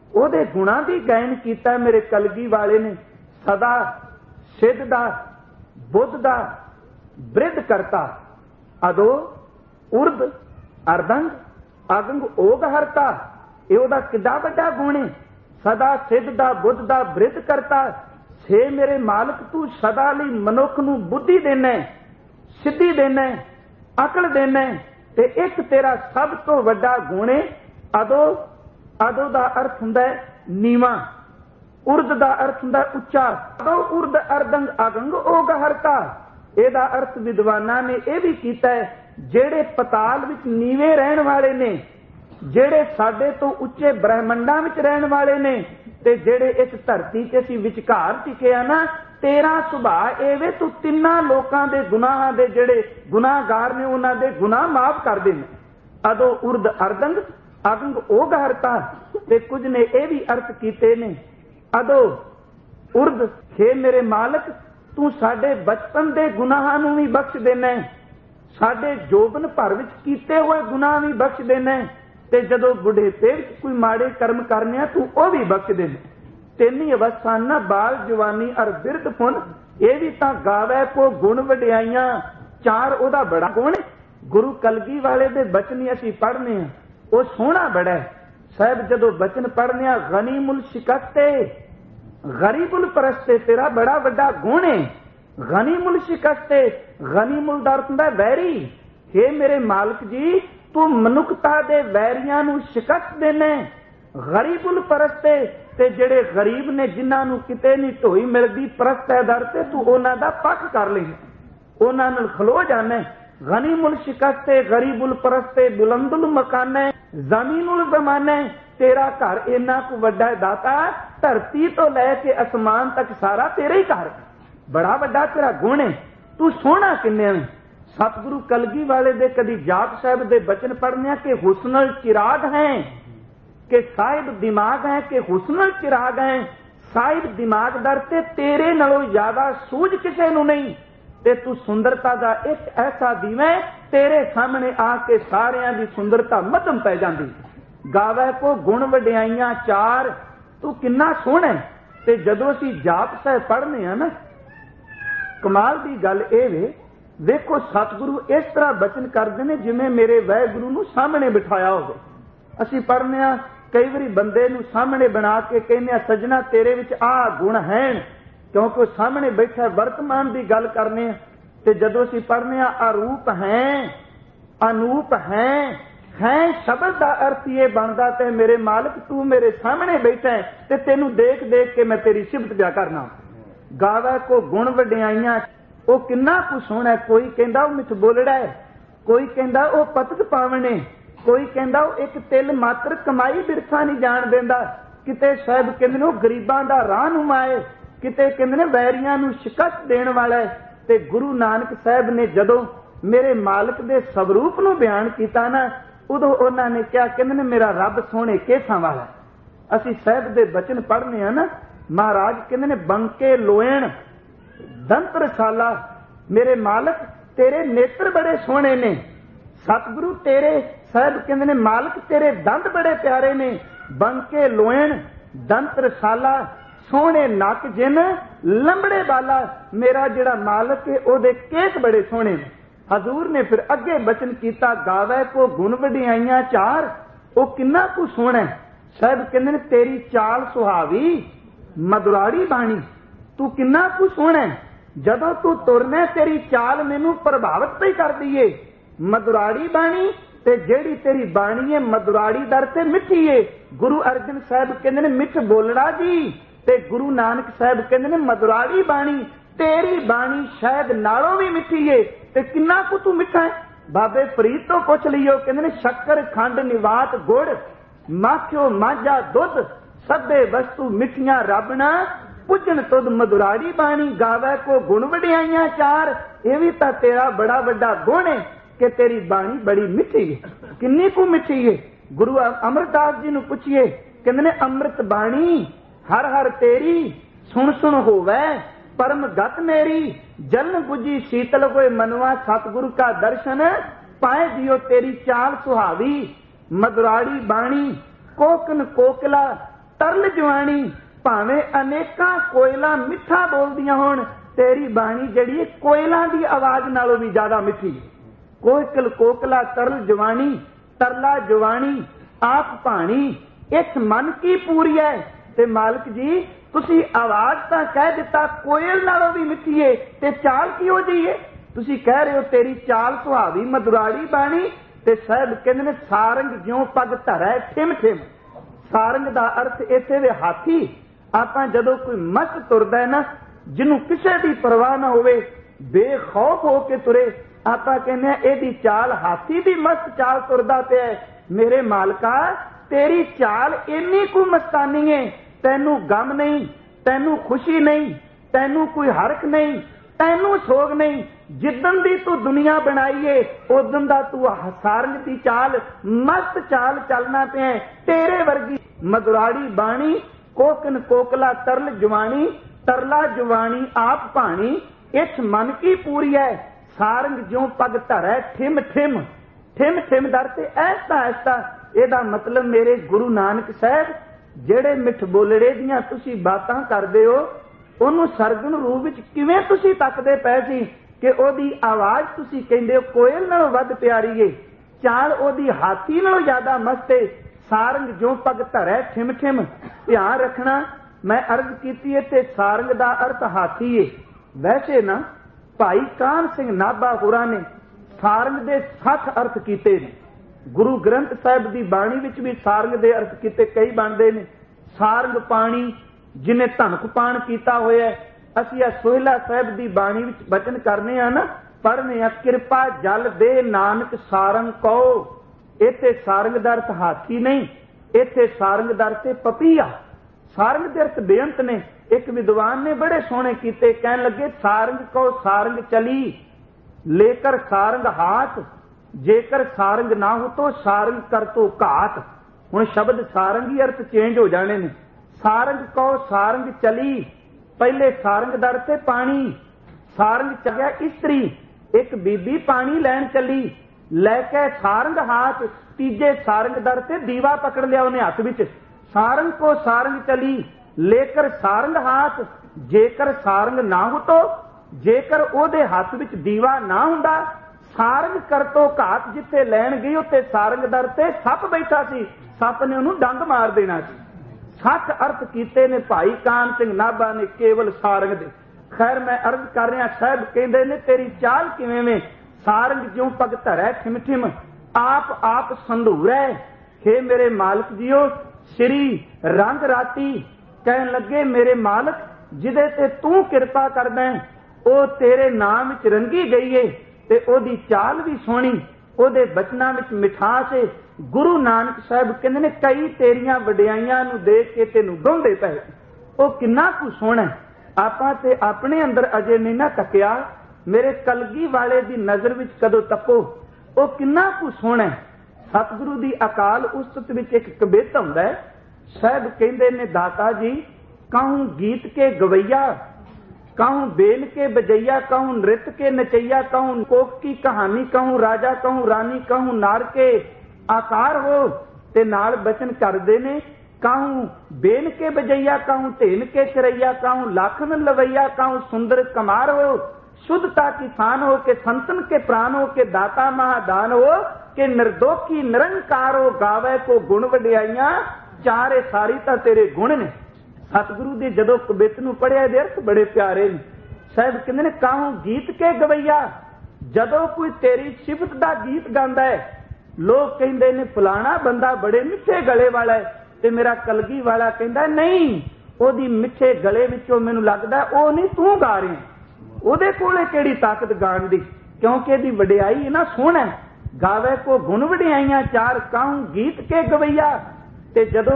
S1: ਉਹਦੇ ਗੁਣਾਂ ਦੀ ਗਾਇਨ ਕੀਤਾ ਮੇਰੇ ਕਲਗੀ ਵਾਲੇ ਨੇ। ਸਦਾ ਸਿੱਧ ਦਾ, ਬੁੱਧ ਦਾ, ਬ੍ਰਿਧ ਕਰਤਾ, ਅਦੋ ਉਰਦ ਅਰਦੰਗ ਅਗੰਗ ਓਗ ਹਰਤਾ। ਇਹ ਉਹਦਾ ਕਿੱਡਾ ਵੱਡਾ ਗੁਣ ਹੈ। ਸਦਾ ਸਿੱਧ ਦਾ, ਬੁੱਧ ਦਾ, ਬ੍ਰਿਧ ਕਰਤਾ। ਛੇ ਮੇਰੇ ਮਾਲਕ ਤੂੰ ਸਦਾ ਲਈ ਮਨੁੱਖ ਨੂੰ ਬੁੱਧੀ ਦੇਣਾ, ਸਿੱਧੀ ਦੇਣਾ, ਅਕਲ ਦੇਣਾ। ਤੇ ਇੱਕ ਤੇਰਾ ਸਭ ਤੋਂ ਵੱਡਾ ਗੁਣ ਹੈ ਅਦੋ। ਅਦੋ ਦਾ ਅਰਥ ਹੁੰਦਾ ਨੀਵਾਂ, ਉਰਦ ਦਾ ਅਰਥ ਹੁੰਦਾ ਉੱਚਾ। ਅਦੋ ਉਰਦ ਅਰਦੰਗ ਅਗੰਗ ਓਗ ਹਰਤਾ। ਇਹਦਾ ਅਰਥ ਵਿਦਵਾਨਾਂ ਨੇ ਇਹ ਵੀ ਕੀਤਾ ਹੈ, ਜਿਹੜੇ ਪਤਾਲ ਵਿੱਚ ਨੀਵੇਂ ਰਹਿਣ ਵਾਲੇ ਨੇ, ਜਿਹੜੇ ਸਾਡੇ ਤੋਂ ਉੱਚੇ ਬ੍ਰਹਿਮੰਡਾਂ ਵਿੱਚ ਰਹਿਣ ਵਾਲੇ ਨੇ, ਤੇ ਜਿਹੜੇ ਇਸ ਧਰਤੀ ਤੇ ਅਸੀਂ ਵਿਚਕਾਰ ਟਿਕੇ ਆ ਨਾ, ਤੇਰਾ ਸੁਭਾਅ ਐਵੇਂ ਤੂੰ ਤਿੰਨਾਂ ਲੋਕਾਂ ਦੇ ਗੁਨਾਹਾਂ ਦੇ ਜਿਹੜੇ ਗੁਨਾਹਗਾਰ ਨੇ ਉਹਨਾਂ ਦੇ ਗੁਨਾਹ ਮਾਫ ਕਰ ਦੇ। ਅਦੋ ਉਰਦ ਅਰਦੰਗ ਅਗੰਗ ਓਗ ਹਰਤਾ। ਤੇ ਕੁਝ ਨੇ ਇਹ ਵੀ ਅਰਥ ਕੀਤੇ ਨੇ, ਅਦੋ ਉਰਦ ਹੇ ਮੇਰੇ ਮਾਲਕ ਤੂੰ ਸਾਡੇ ਬਚਪਨ ਦੇ ਗੁਨਾਹਾਂ ਨੂੰ ਵੀ ਬਖਸ਼ ਦੇਣਾ, ਸਾਡੇ ਜੋਬਨ ਭਰ ਵਿੱਚ ਕੀਤੇ ਹੋਏ ਗੁਨਾਹ ਵੀ ਬਖਸ਼ ਦੇਣਾ, ਤੇ ਜਦੋਂ ਬੁਢੇਪੇ ਵਿੱਚ ਕੋਈ ਮਾੜੇ ਕਰਮ ਕਰਨੇ ਆ ਤੂੰ ਉਹ ਵੀ ਬਖਸ਼ ਦੇਣਾ। ਤੇਨੀ ਅਵਸਥਾ ਨਾ ਬਾਲ ਜਵਾਨੀ ਅਰ ਬਿਰਧ ਪੁਨ। ਇਹ ਵੀ ਤਾਂ ਗਾਵੇ ਕੋ ਗੁਣ ਵਡਿਆਈਆਂ ਚਾਰ, ਉਹਦਾ ਬੜਾ ਗੁਣ। ਗੁਰੂ ਕਲਗੀ ਵਾਲੇ ਦੇ ਬਚਨ ਅਸੀਂ ਪੜ੍ਹਨੇ ਆ, ਉਹ ਸੋਹਣਾ ਬੜਾ ਹੈ। ਸਾਹਿਬ ਜਦੋਂ ਬਚਨ ਪੜ੍ਹਨੇ ਆ, ਗਨੀਮੁਲ ਸ਼ਿਕਸਤੇ ਗਰੀਬੁਲ ਪਰਸਤੇ, ਤੇਰਾ ਬੜਾ ਵੱਡਾ ਗੁਣ ਹੈ। ਗਨੀਮੁਲ ਸ਼ਿਕਸਤੇ, ਗਨੀਮੁਲ ਦਾ ਅਰਥ ਹੁੰਦਾ ਵੈਰੀ। ਹੇ ਮੇਰੇ ਮਾਲਕ ਜੀ ਤੂੰ ਮਨੁੱਖਤਾ ਦੇ ਵੈਰੀਆਂ ਨੂੰ ਸ਼ਿਕਸਤ ਦੇਣਾ। ਗਰੀਬੁਲ ਪਰਸਤੇ, ਤੇ ਜਿਹੜੇ ਗਰੀਬ ਨੇ ਜਿਨ੍ਹਾਂ ਨੂੰ ਕਿਤੇ ਨਹੀਂ ਢੋਈ ਮਿਲਦੀ ਪਰਸਤ ਹੈ ਦਰ ਤੇ, ਤੂੰ ਉਹਨਾਂ ਦਾ ਪੱਖ ਕਰ ਲੈਣਾ, ਉਹਨਾਂ ਨਾਲ ਖਲੋ ਜਾਣਾ। ਗਨੀਮੁਲ ਸ਼ਿਕਸਤੇ ਗਰੀਬੁਲ ਪਰਸਤੇ ਬੁਲੰਦੁਲ ਮਕਾਨੇ ਜ਼ਮੀਨੁਲ ਜ਼ਮਾਨੇ। ਤੇਰਾ ਘਰ ਇੰਨਾ ਕੁ ਵੱਡਾ ਦਾਤਾ, ਧਰਤੀ ਤੋਂ ਲੈ ਕੇ ਅਸਮਾਨ ਤੱਕ ਸਾਰਾ ਤੇਰਾ ਹੀ ਘਰ। ਬੜਾ ਵੱਡਾ ਤੇਰਾ ਗੁਣ ਹੈ, ਤੂੰ ਸੋਹਣਾ ਕਿੰਨੇ। ਸਤਿਗੁਰੂ ਕਲਗੀ ਵਾਲੇ ਦੇ ਕਦੀ ਜਾਪ ਸਾਹਿਬ ਦੇ ਬਚਨ ਪੜ੍ਹਨੇ ਕਿ ਹੁਸਨਲ ਚਿਰਾਗ ਹੈ, ਕਿ ਸਾਹਿਬ ਦਿਮਾਗ ਹੈ, ਕਿ ਹੁਸਨਲ ਚਿਰਾਗ ਹੈ। ਸਾਹਿਬ ਦਿਮਾਗ ਦਰ ਤੇ ਤੇਰੇ ਨਾਲੋਂ ਜ਼ਿਆਦਾ ਸੂਝ ਕਿਸੇ ਨੂੰ ਨਹੀਂ, ਤੇ ਤੂੰ ਸੁੰਦਰਤਾ ਦਾ ਇੱਕ ਐਸਾ ਦੀਵਾ, ਤੇਰੇ ਸਾਹਮਣੇ ਆ ਕੇ ਸਾਰਿਆਂ ਦੀ ਸੁੰਦਰਤਾ ਮੱਧਮ ਪੈ ਜਾਂਦੀ। ਗਾਵੇ ਕੋ ਗੁਣ ਵਡਿਆਈਆਂ ਚਾਰ, ਤੂੰ ਕਿੰਨਾ ਸੋਹਣਾ। ਤੇ ਜਦੋਂ ਅਸੀਂ ਜਾਪ ਸਾਹਿਬ ਪੜ੍ਹਨੇ ਆ ਨਾ, ਕਮਾਲ ਦੀ ਗੱਲ ਇਹ ਵੇ, ਵੇਖੋ ਸਤਿਗੁਰੂ ਇਸ ਤਰ੍ਹਾਂ ਬਚਨ ਕਰਦੇ ਨੇ ਜਿਵੇਂ ਮੇਰੇ ਵਾਹਿਗੁਰੂ ਨੂੰ ਸਾਹਮਣੇ ਬਿਠਾਇਆ ਹੋਵੇ। ਅਸੀਂ ਪੜ੍ਹਨੇ ਆ, ਕਈ ਵਾਰੀ ਬੰਦੇ ਨੂੰ ਸਾਹਮਣੇ ਬਣਾ ਕੇ ਕਹਿੰਦੇ ਆ ਸੱਜਣਾ ਤੇਰੇ ਵਿੱਚ ਆਹ ਗੁਣ ਹੈ, ਕਿਉਂਕਿ ਉਹ ਸਾਹਮਣੇ ਬੈਠਾ ਵਰਤਮਾਨ ਦੀ ਗੱਲ ਕਰਨੇ ਆ। ਤੇ ਜਦੋਂ ਅਸੀਂ ਪੜ੍ਹਨੇ ਆ ਅਰੂਪ ਹੈ, ਅਨੂਪ ਹੈ, ਹੈ ਸ਼ਬਦ ਦਾ ਅਰਥ ਇਹ ਬਣਦਾ ਤੇ ਮੇਰੇ ਮਾਲਕ ਤੂੰ ਮੇਰੇ ਸਾਹਮਣੇ ਬੈਠਾ ਤੇ ਤੈਨੂੰ ਦੇਖ ਦੇਖ ਕੇ ਮੈਂ ਤੇਰੀ ਸਿਫਤ ਪਿਆ ਕਰਨਾ। ਗਾਵੇ ਕੋ ਗੁਣ ਵਡਿਆਈਆਂ, ਉਹ ਕਿੰਨਾ ਕੁ ਸੋਹਣਾ। ਕੋਈ ਕਹਿੰਦਾ ਉਹ ਮਿੱਠ ਬੋਲੜਾ ਹੈ, ਕੋਈ ਕਹਿੰਦਾ ਉਹ ਪਤਕ ਪਾਵਣੇ, ਕੋਈ ਕਹਿੰਦਾ ਉਹ ਇੱਕ ਤਿਲ ਮਾਤਰ ਕਮਾਈ ਬਿਰਥਾ ਨਹੀਂ ਜਾਣ ਦਿੰਦਾ। ਕਿਤੇ ਸਾਹਿਬ ਕਹਿੰਦੇ ਨੇ ਉਹ ਗਰੀਬਾਂ ਦਾ ਰਾਹ ਨੁਮਾਏ, ਕਿਤੇ ਕਹਿੰਦੇ ਨੇ ਵੈਰੀਆਂ ਨੂੰ ਸ਼ਿਕਸਤ ਦੇਣ ਵਾਲਾ। ਤੇ ਗੁਰੂ ਨਾਨਕ ਸਾਹਿਬ ਨੇ ਜਦੋਂ ਮੇਰੇ ਮਾਲਕ ਦੇ ਸਵਰੂਪ ਨੂੰ ਬਿਆਨ ਕੀਤਾ ਨਾ, ਉਦੋਂ ਉਹਨਾਂ ਨੇ ਕਿਹਾ, ਕਹਿੰਦੇ ਨੇ ਮੇਰਾ ਰੱਬ ਸੋਹਣੇ ਕੇਸਾਂ ਵਾਲਾ। ਅਸੀਂ ਸਾਹਿਬ ਦੇ ਬਚਨ ਪੜ੍ਹਨੇ ਆ ਨਾ, ਮਹਾਰਾਜ ਕਹਿੰਦੇ ਨੇ ਬੰਕੇ ਲੋਇਣ ਦੰਤ ਰਸਾਲਾ, ਮੇਰੇ ਮਾਲਕ ਤੇਰੇ ਨੇਤਰ ਬੜੇ ਸੋਹਣੇ ਨੇ। ਸਤਿਗੁਰੂ ਤੇਰੇ ਸਾਹਿਬ ਕਹਿੰਦੇ ਨੇ ਮਾਲਕ ਤੇਰੇ ਦੰਦ ਬੜੇ ਪਿਆਰੇ ਨੇ। ਬੰਕੇ ਲੋਇਣ ਦੰਤ ਰਸਾਲਾ, ਸੋਹਣੇ ਨੱਕ ਜਿਨ ਲੰਬੜੇ ਬਾਲਾ, ਮੇਰਾ ਜਿਹੜਾ ਮਾਲਕ ਹੈ ਉਹਦੇ ਕੇਸ ਬੜੇ ਸੋਹਣੇ ਨੇ। ਹਜ਼ੂਰ ਨੇ ਫਿਰ ਅੱਗੇ ਬਚਨ ਕੀਤਾ, ਗਾਵੇ ਕੋ ਗੁਣ ਵਡਿਆਈਆਂ ਚਾਰ, ਉਹ ਕਿੰਨਾ ਕੁ ਸੋਹਣਾ। ਸਾਹਿਬ ਕਹਿੰਦੇ ਨੇ ਤੇਰੀ ਚਾਲ ਸੁਹਾਵੀ ਮਧੁਰਾੜੀ ਬਾਣੀ, ਤੂੰ ਕਿੰਨਾ ਕੁ ਸੋਹਣਾ। ਜਦੋਂ ਤੂੰ ਤੁਰਨਾ ਤੇਰੀ ਚਾਲ ਮੈਨੂੰ ਪ੍ਰਭਾਵਿਤ ਪਈ ਕਰਦੀ ਏ। ਮਧੁਰਾੜੀ ਬਾਣੀ, ਤੇ ਜਿਹੜੀ ਤੇਰੀ ਬਾਣੀ ਏ ਮਧੁਰਾੜੀ ਦਰ ਤੇ ਮਿੱਠੀ ਏ। ਗੁਰੂ ਅਰਜਨ ਸਾਹਿਬ ਕਹਿੰਦੇ ਨੇ ਮਿੱਠ ਬੋਲੜਾ ਜੀ, ਤੇ ਗੁਰੂ ਨਾਨਕ ਸਾਹਿਬ ਕਹਿੰਦੇ ਨੇ ਮਧੁਰਾੜੀ ਬਾਣੀ। ਤੇਰੀ ਬਾਣੀ ਸ਼ਾਇਦ ਨਾਲੋਂ ਵੀ ਮਿੱਠੀ ਏ, ਤੇ ਕਿੰਨਾ ਕੁ ਤੂੰ ਮਿੱਠਾ ਹੈ। ਬਾਬੇ ਫਰੀਦ ਤੋਂ ਪੁੱਛ ਲਈਓ, ਕਹਿੰਦੇ ਨੇ ਸ਼ੱਕਰ ਖੰਡ ਨਿਵਾਤ ਗੁੜ, ਮਾਖਿਓ ਮਾਝਾ ਦੁੱਧ, ਸਭੇ ਵਸਤੂ ਮਿੱਠੀਆਂ ਰੱਬਣਾ ਪੁੱਜਣ ਤੁਧ ਮਧੁਰਾੜੀ ਬਾਣੀ। ਗਾਵੇ ਕੋ ਗੁਣ ਵਡਿਆਈਆਂ ਚਾਰ, ਇਹ ਵੀ ਤਾਂ ਤੇਰਾ ਬੜਾ ਵੱਡਾ ਗੁਣ ਹੈ ਕਿ ਤੇਰੀ ਬਾਣੀ ਬੜੀ ਮਿੱਠੀ ਹੈ। ਕਿੰਨੀ ਕੁ ਮਿੱਠੀ ਹੈ। ਗੁਰੂ ਅਮਰਦਾਸ ਜੀ ਨੂੰ ਪੁੱਛੀਏ, ਕਹਿੰਦੇ ਨੇ ਅੰਮ੍ਰਿਤ ਬਾਣੀ ਹਰ ਹਰ ਤੇਰੀ, ਸੁਣ ਸੁਣ ਹੋਵੇ ਪਰਮ ਗਤ ਮੇਰੀ। ਜਲਨ ਬੁਝੀ ਸ਼ੀਤਲ ਹੋਏ ਮਨਵਾ, ਸਤਿਗੁਰੂ ਕਾ ਦਰਸ਼ਨ ਪਾਏ ਦਿਓ ਤੇਰੀ ਚਾਲ ਸੁਹਾਵੀ। ਮਧੁਰਾੜੀ ਬਾਣੀ ਕੋਕਨ ਕੋਕਲਾ, तरल जवानी भावें अनेकां कोयलां मिठा बोलदियां होण, तेरी बाणी जिहड़ी कोयलां दी आवाज नालों भी ज्यादा मिठी। कोयकल कोकला तरल जवानी, तरला जवानी आप भाणी, इस मन की पूरी है। ते मालिक जी तुसी आवाज तां कह दिता कोयल नालों भी मिठी है, ते चाल किहो जी है? तुसी कह रहे हो तेरी चाल सुहावी मधुराड़ी बाणी, ते साहब कहंदे ने सारंग ज्यों पग धरै ठिम ठिम। सारंग दा अर्थ इत्थे वे हाथी। आपां जदों कोई मस्त तुरदा है ना, जिन्हों किसी की परवाह ना होवे, बेखौफ होके तुरे, आपां कहने इहदी चाल हाथी दी मस्त चाल तुरदा पिया है। मेरे मालका तेरी चाल इन्नी को मस्तानी है, तैनू गम नहीं, तैनू खुशी नहीं, तैनू कोई हरख नहीं, तैनू सोग नहीं। जिदन दी तू दुनिया बनाई है उदन दा तू सारंग दी चाल मस्त चाल चलना पिया। तेरे वर्गी मधुराड़ी बाणी, कोकन कोकला तरल जवानी, तरला जवानी आप भाणी, इस मन की पूरी है। सारंग ज्यों पग धरै ठिम ठिम, ठिम ठिम दर ते ऐसा ऐसा। एदा मतलब मेरे गुरु नानक साहब जेड़े मिठ बोलड़े दियां तुसी बातां करदे हो, ਉਹਨੂੰ ਸਰਗੁਣ ਰੂਪ ਵਿੱਚ ਕਿਵੇਂ ਤੁਸੀਂ ਤੱਕਦੇ ਪਏ ਸੀ ਕਿ ਉਹਦੀ ਆਵਾਜ਼ ਤੁਸੀਂ ਕਹਿੰਦੇ ਹੋ ਕੋਇਲ ਨਾਲੋਂ ਵੱਧ ਪਿਆਰੀ ਏ, ਚਾਲ ਉਹਦੀ ਹਾਥੀ ਨਾਲੋਂ ਜ਼ਿਆਦਾ ਮਸਤ ਏ। ਸਾਰੰਗ ਜੋ ਪਗ ਧਰੈ ਠਿਮ ਠਿਮ। ਧਿਆਨ ਰੱਖਣਾ, ਮੈਂ ਅਰਜ਼ ਕੀਤੀ ਏ ਤੇ ਸਾਰੰਗ ਦਾ ਅਰਥ ਹਾਥੀ ਏ। ਵੈਸੇ ਨਾ ਭਾਈ ਕਾਹਨ ਸਿੰਘ ਨਾਭਾ ਹੋਰਾਂ ਨੇ ਸਾਰੰਗ ਦੇ 60 ਅਰਥ ਕੀਤੇ ਨੇ। ਗੁਰੂ ਗ੍ਰੰਥ ਸਾਹਿਬ ਦੀ ਬਾਣੀ ਵਿੱਚ ਵੀ ਸਾਰੰਗ ਦੇ ਅਰਥ ਕੀਤੇ ਕਈ ਬਣਦੇ ਨੇ। ਸਾਰੰਗ ਪਾਣੀ जिन्हें धनक पान किया होया। असीं सोहला साहब की बाणी विच बचन करने ना, पढ़ने कृपा जल दे नानक सारंग कहो। इत्थे सारंग दा अर्थ हाथी नहीं, इत्थे सारंग दा अर्थ पपीहा। सारंग दे अर्थ बेअंत ने। एक विद्वान ने बड़े सोहने कीते, कहन लगे सारंग कहो सारंग चली, लेकर सारंग हाथ, जेकर सारंग ना हो तो सारंग कर तो घात। हुण शब्द सारंग ही अर्थ चेंज हो जाने ने। सारंग कहो सारंग चली, पहले सारंग दर से पानी, सारंग चलिया इस्त्री, एक बीबी पानी लैन चली, लैके सारंग हाथ, तीजे सारंग दर से दीवा पकड़ लिया उन्हें हाथ विच। सारंग को सारंग चली, लेकर सारंग हाथ, जेकर सारंग ना हो तो, जेकर ओदे हाथ विच दीवा ना हुंदा, सारंग कर तो घात। जिथे लैन गई उत्थे सारंग दर से सप बैठा सी, सप ने उन्होंने डंग मार देना सी। 60 अर्थ कीते ने भाई कान सिंह नाभा ने केवल सारंग दे। खैर मैं अर्ज कर रहा, साहब कहते ने तेरी चाल किवें में? सारंग ज्यों पग धरै ठिम ठिम, आप संधूर है। हे मेरे मालिक जियो श्री रंग राती। कहन लगे मेरे मालिक जिदे ते तू किरपा करदा है, ओ तेरे नाम विच रंगी गई है, ते ओदी चाल भी सोहनी, ओदे बचनां विच मिठास है। गुरु नानक साहब कहंदे ने कई तेरियां वडियाइयां नूं देख के तैनूं गौंदे पए। ओ किन्ना कुछ सोहना है। आपां ते अपने अंदर अजे नहीं ना तकिया, मेरे कलगी वाले दी नज़र विच कदों तको। ओ किन्ना कुछ सोहना है। सतगुरु दी अकाल उस्तत विच एक कबित हुंदा है। साहब कहंदे ने दाता जी कहूं गीत के गवैया, कहूं बेल के बजैया, कहूं नृत्य के नचैया, कहूं कोक की कहानी, कहूं राजा, कहूं रानी, कहूं नार के आकार हो। ते नाल बचन करदे ने कहूं बेन के बजैया, कहूं ढेन के चरैया, कहूं लाखन लवैया, कहूं सुंदर कमार हो। शुद्धता किसान हो के संतन के प्राण हो के दाता महादान हो के निर्दोखी निरंकार हो। गावे को गुण वडियाइयां चारे सारी तां तेरे गुण ने। सतगुरु दे जदों कबित नूं पढ़िया दे अर्थ बड़े प्यारे ने। साहब कहंदे ने कहूं गीत के गवैया, जदों कोई तेरी सिफत दा गीत गांदा है, लोग कहंदे ने फलाना बंदा बड़े मिठे गले वाला है, ते मेरा कलगी वाला कहंदा नहीं ओदी मिठे गले विचों मैनूं लगदा ओ नहीं तू गा रही, ओदे कोले किहड़ी ताकत गाण दी, क्योंकि इहदी वडियाई है ना सोहना। गावे को गुण वडियाइयां चार, कहूं गीत के गवैया। ते जदों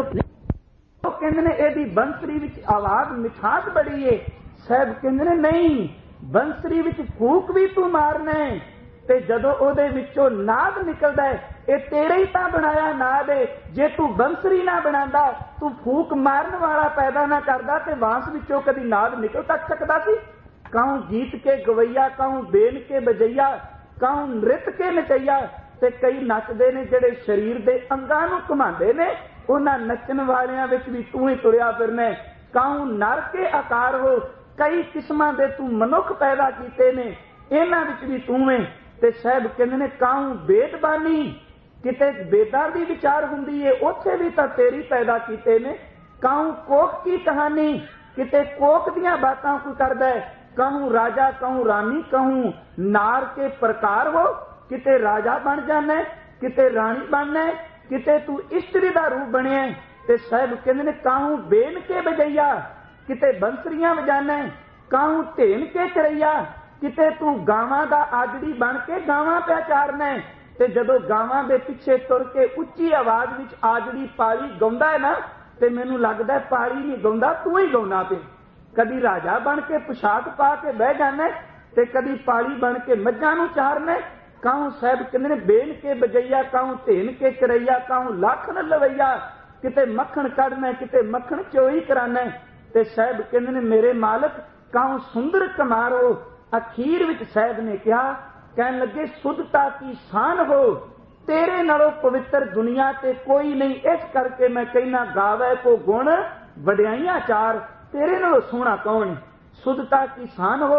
S1: कहंदे ने इहदी बंसरी विच आवाज मिठास बड़ी है। साहब कहंदे ने नहीं बंसरी विच फूक भी तू मारना है, ते जदों ओदे विचों नाद निकलदा है, ये तेरे ही तां बनाया नाद है। जे तू बंसरी ना बनांदा, तू फूक मारन वाला पैदा ना करदा, ते बांस विचों कदी नाद निकल तक सकदा सी? कहूं गीत के गवैया, कहूं बेन के बजैया, कहूं नृत्य के नचैया। ते कई नचदे ने जेड़े शरीर दे अंगां नूं घुमांदे ने, उन्हां नचन वालियां विच भी तू ही तुरिया फिरना। काहू नर के आकार हो, कई किस्मां दे तू मनुख पैदा कीते ने, इन्हां विच भी तू है। ते साहब कहंदे ने काहू बेदबानी, किते बेदां दी विचार हुंदी है, उत्थे भी तां तेरी पैदा कीते ने। काहू कोक की कहानी, किते कोक दियां बातां कोई करदा है। कहूँ राजा, कहूँ रानी, कहूँ नार के प्रकार हो, किते राजा बन जाना, किते रानी बनना, किते तू इस्त्री दा रूप बने। ते साहब कहंदे ने काहू बेन के बजैया, किते बंसरियां वजाना, काहू धेन के चरैया, किते तू गावां दा आजड़ी बन के गावां पे चारना। ते जदों गावां दे पिछे तुर के उच्ची आवाज विच आजड़ी पाली गाउंदा है ना, ते मैनूं लगदा पाली नहीं गाउंदा, तू ही गाउंदा पे। कदी राजा बन के पोशाक पा के बह जाना, ते कदी पाली बन के मझां नूं चारना। काहू साहब कहंदे ने बेन के बजैया, काहू धेन के चरैया, काहू लाखन लवैया, किते मक्खण कढ़ना, किते मक्खण चोई कराना। ते साहब कहंदे ने मेरे मालक काहू सुंदर कमारो। अखीर विच साहब ने कहा, कहन लगे शुद्धता की शान हो, तेरे नालों पवित्र दुनिया ते कोई नहीं, इस करके मैं कहना गावे को गुण वड्याइयां चार, तेरे नालों सोहना कौन। शुद्धता की शान हो,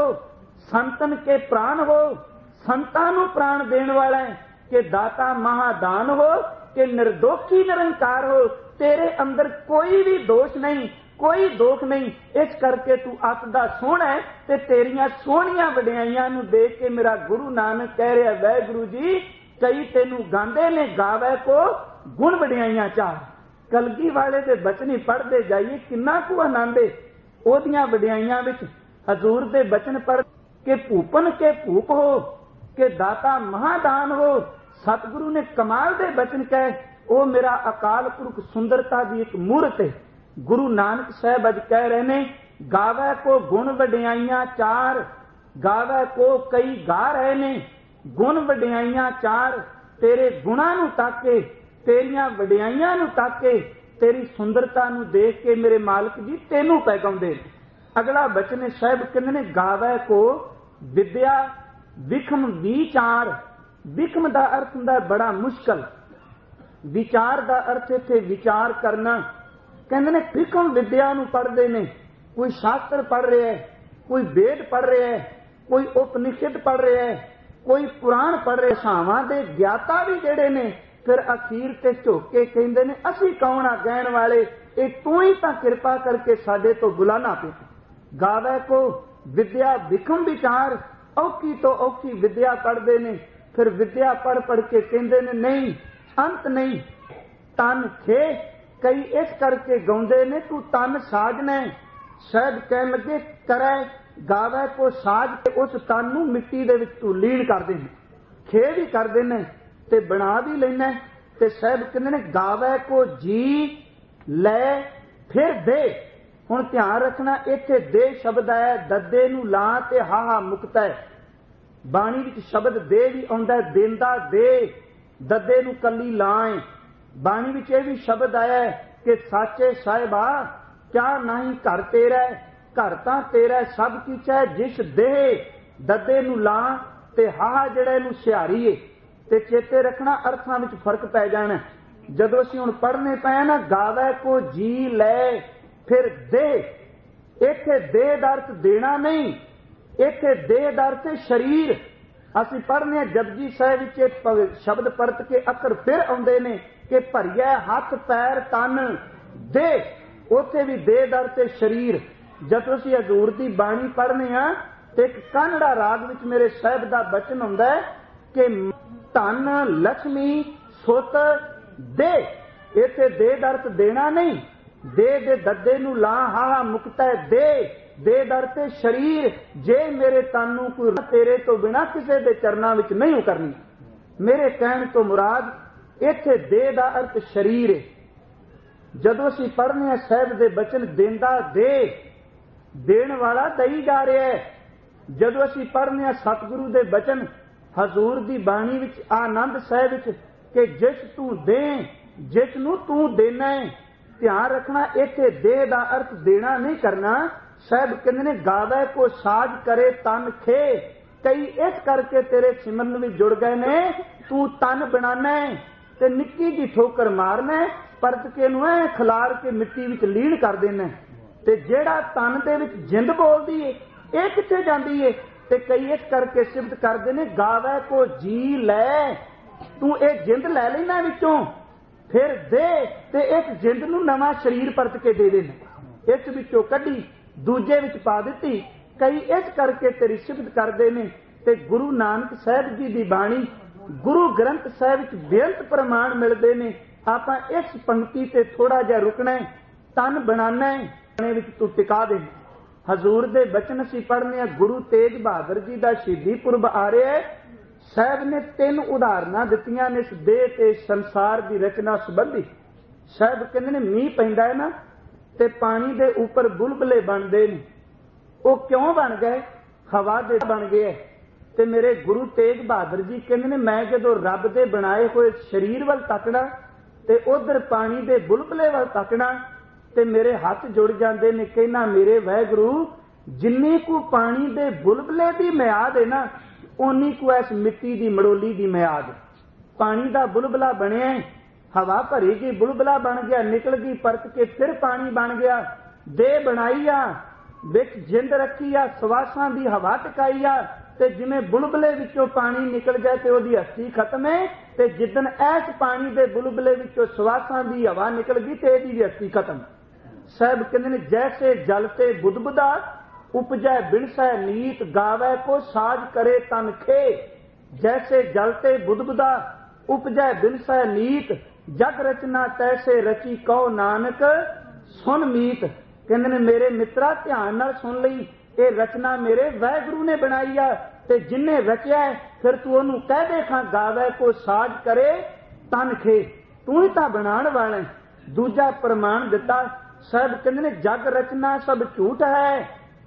S1: संतन के प्राण हो, संतां नूं प्राण देण वाला है, कि दाता महादान हो, कि निर्दोषी निरंकार हो, तेरे अंदर कोई भी दोष नहीं, कोई दोख नहीं। इस करके तू अत दा सोहना है, ते तेरियां सोहणियां वड्याइयां नूं देख के मेरा गुरु नानक कह रहा है, वाहिगुरू जी कई तेनू गांदे ने गावे को गुण वड्याइयां चार। कलगी वाले दे बचन ही पढ़दे जाइए, किन्ना कु आनंद है ओदियां वड्याइयां विच। हजूर दे बचन पढ़ के भूपन के भूप हो, के दाता महादान हो। सतगुरु ने कमाल दे बचन कहे, ओ मेरा अकाल पुरख सुंदरता दी एक मूर्त है। गुरु नानक साहब अज कह रहे ने, गावे को गुण वड्याइयां चार, गावे को कई गा रहे ने, गुण वड्याइयां चार। तेरे गुणां नूं ताके, तेरियां वड्याइयां नूं ताके, तेरी सुंदरता नूं देख के मेरे मालिक जी तेनू पै गाउंदे। अगला बचन है साहब कहंदे ने, गावे को विद्या विखम विचार। विखम दा अर्थ हुंदा बड़ा मुश्किल, विचार दा अर्थ इत्थे विचार करना। कहंदे ने विखम विद्या नूं पढ़दे ने, कोई शास्त्र पढ़ रहा है, कोई वेद पढ़ रहा है, कोई उपनिषद पढ़ रहा है, कोई पुराण पढ़ रहा। भाषावां दे ज्ञाता भी जिहड़े ने फिर अखीर ते झुक के कहंदे ने, असीं कौन आ कहण वाले, ये तू ही तां किरपा करके साडे तो बुलाना पे। गावे को विद्या विखम विचार, औखी तो औखी विद्या पढ़दे ने, फिर विद्या पढ़ पढ़ के कहंदे ने नहीं अंत नहीं। तन खे कई इस करके गाउंदे ने, तू तन साजना। शायद कहन लगे करे गावे को साज के उस तन नूं मिट्टी दे विच तू लीन करदे ने, खे भी करदे ने ते बना भी लेना। ते शायद कहंदे ने गावे को जी ले फिर दे। हुण ध्यान रखना, इत्थे दे शब्द है, दद्दे नूं ला ते हाहा मुक्ता है। बाणी विच शब्द दे भी आउंदा, देंदा दे, दद्दे नूं कल्ली लाए। बाणी विच इह भी शब्द आया है कि साचे साहिबा क्या नहीं घर तेरा, घर तां तेरा सब किछ है, जिस देह दद्दे नूं ला ते हाहा जिहड़े नूं सिहारी है। ते चेते रखना अर्थां विच फर्क पै जाना। जदों असीं हुण पढ़ने पए ना, गावे को जी ले फिर दे, इत्थे देह दा अर्थ देना नहीं, इत्थे देह दा अर्थ शरीर। असीं पढ़ने जपजी साहिब विच शब्द परत के अखर फिर आउंदे ने कि भरिया हथ पैर तन दे, उत्थे भी देह दा अर्थ शरीर। जदों असीं हजूर दी बाणी पढ़ने आ ते एक कानड़ा राग विच मेरे साहिब दा बचन हुंदा है कि धन लक्ष्मी सुत दे। इत्थे दे दा अर्थ देना नहीं, दे दे दद्दे नूं ला हाहा मुक्ता है दे, दे दर ते शरीर। जे मेरे तन नूं कोई तेरे तो बिना किसी दे चरनां विच नहीं करनी। मेरे कहण तो मुराद इत्थे दे दा अर्थ शरीर है। जदों असीं पढ़ने आ साहिब दे बचन देंदा दे, देण वाला दई जा रहा है। जदों असीं पढ़ने आ सतगुरु दे बचन हजूर दी बाणी विच आनंद साहिब विच कि जिस तू दे, जिस नूं तू देना है। ध्यान रखना, इत्थे दे दा अर्थ देना नहीं करना। साहिब कहंदे ने गावे को साज करे तन खे, कई इस करके तेरे सिमरन में जुड़ गए ने। तू तन बनाना है ते निक्की जी ठोकर मारना है, परत के नूं ऐ खिलार के मिट्टी विच लीन कर देना। ते जेड़ा तन दे विच जिंद बोलदी है ये कित्थे जांदी है? ते कई इस करके सिफत करदे ने गावे को जी लै, तू ये जिंद लै लेना विचों फिर दे ते इस जिंद नूं नवां शरीर परत के दे देना। इस विचों कड्ढी दूजे विच पा दित्ती। कई इस करके तेरी सिफत करदे ने। ते गुरु नानक साहिब जी दी बाणी गुरु ग्रंथ साहिब विच बेअंत प्रमाण मिलदे ने। आपां इस पंक्ति ते थोड़ा जिहा रुकना है, तन बनाना है विच तू टिका दे। हजूर दे बचन असीं पढ़ने आ। गुरु तेग बहादुर जी दा शहीदी पुरब आ रहा है। साहब ने 3 उदाहरणां दित्तियां ने इस देह ते संसार दी रचना संबंधी। साहब कहंदे ने मींह पैंदा है ना ते पानी दे उपर बुलबुले बनदे ने। वो क्यों बन गए? हवा दे बन गए। ते मेरे गुरु तेग बहादुर जी कहंदे ने मैं जदों रब दे बनाए होए शरीर वल तकना ते उधर पानी दे बुलबुले वल तकना ते मेरे हाथ जुड़ जाते ने। कहना मेरे वाहिगुरू जिन्नी को पानी दे बुलबुले दी म्याद है ना उन्नी को इस मिट्टी दी मड़ोली दी म्याद। पानी दा बुलबुला बनिया, हवा भरी गई, बुलबुला बन गया, निकल गई परत के फिर पानी बन गया। देह बनाई आ, विच जिंद रखी आ, सवासां दी हवा टकाई आ ते जिवें बुलबुले विचों पानी निकल जाए ते ओदी हस्ती खत्म है। ते जिदन ऐस पानी दे बुलबुले विचों सवासां दी हवा निकल गई ते एदी हस्ती खत्म। साहब कहते हैं जैसे जल से बुदबुदा उपजै बिनसै नीत गावै को साज करे तन खे। जैसे जल से बुदबुदा उपजै बिनसै नीत जग रचना तैसे रची कहो नानक सुन मीत। कहते ने मेरे मित्रा ध्यान नाल सुन लई, ये रचना मेरे वाहिगुरू ने बनाई आ ते जिन्ने रचिया है फिर तू ओनू कह दे खां गावै को साज करे तन खे। तू ही तां बनाण वाला। दूजा प्रमाण दिता। साहब कहते ने जग रचना सब झूठ है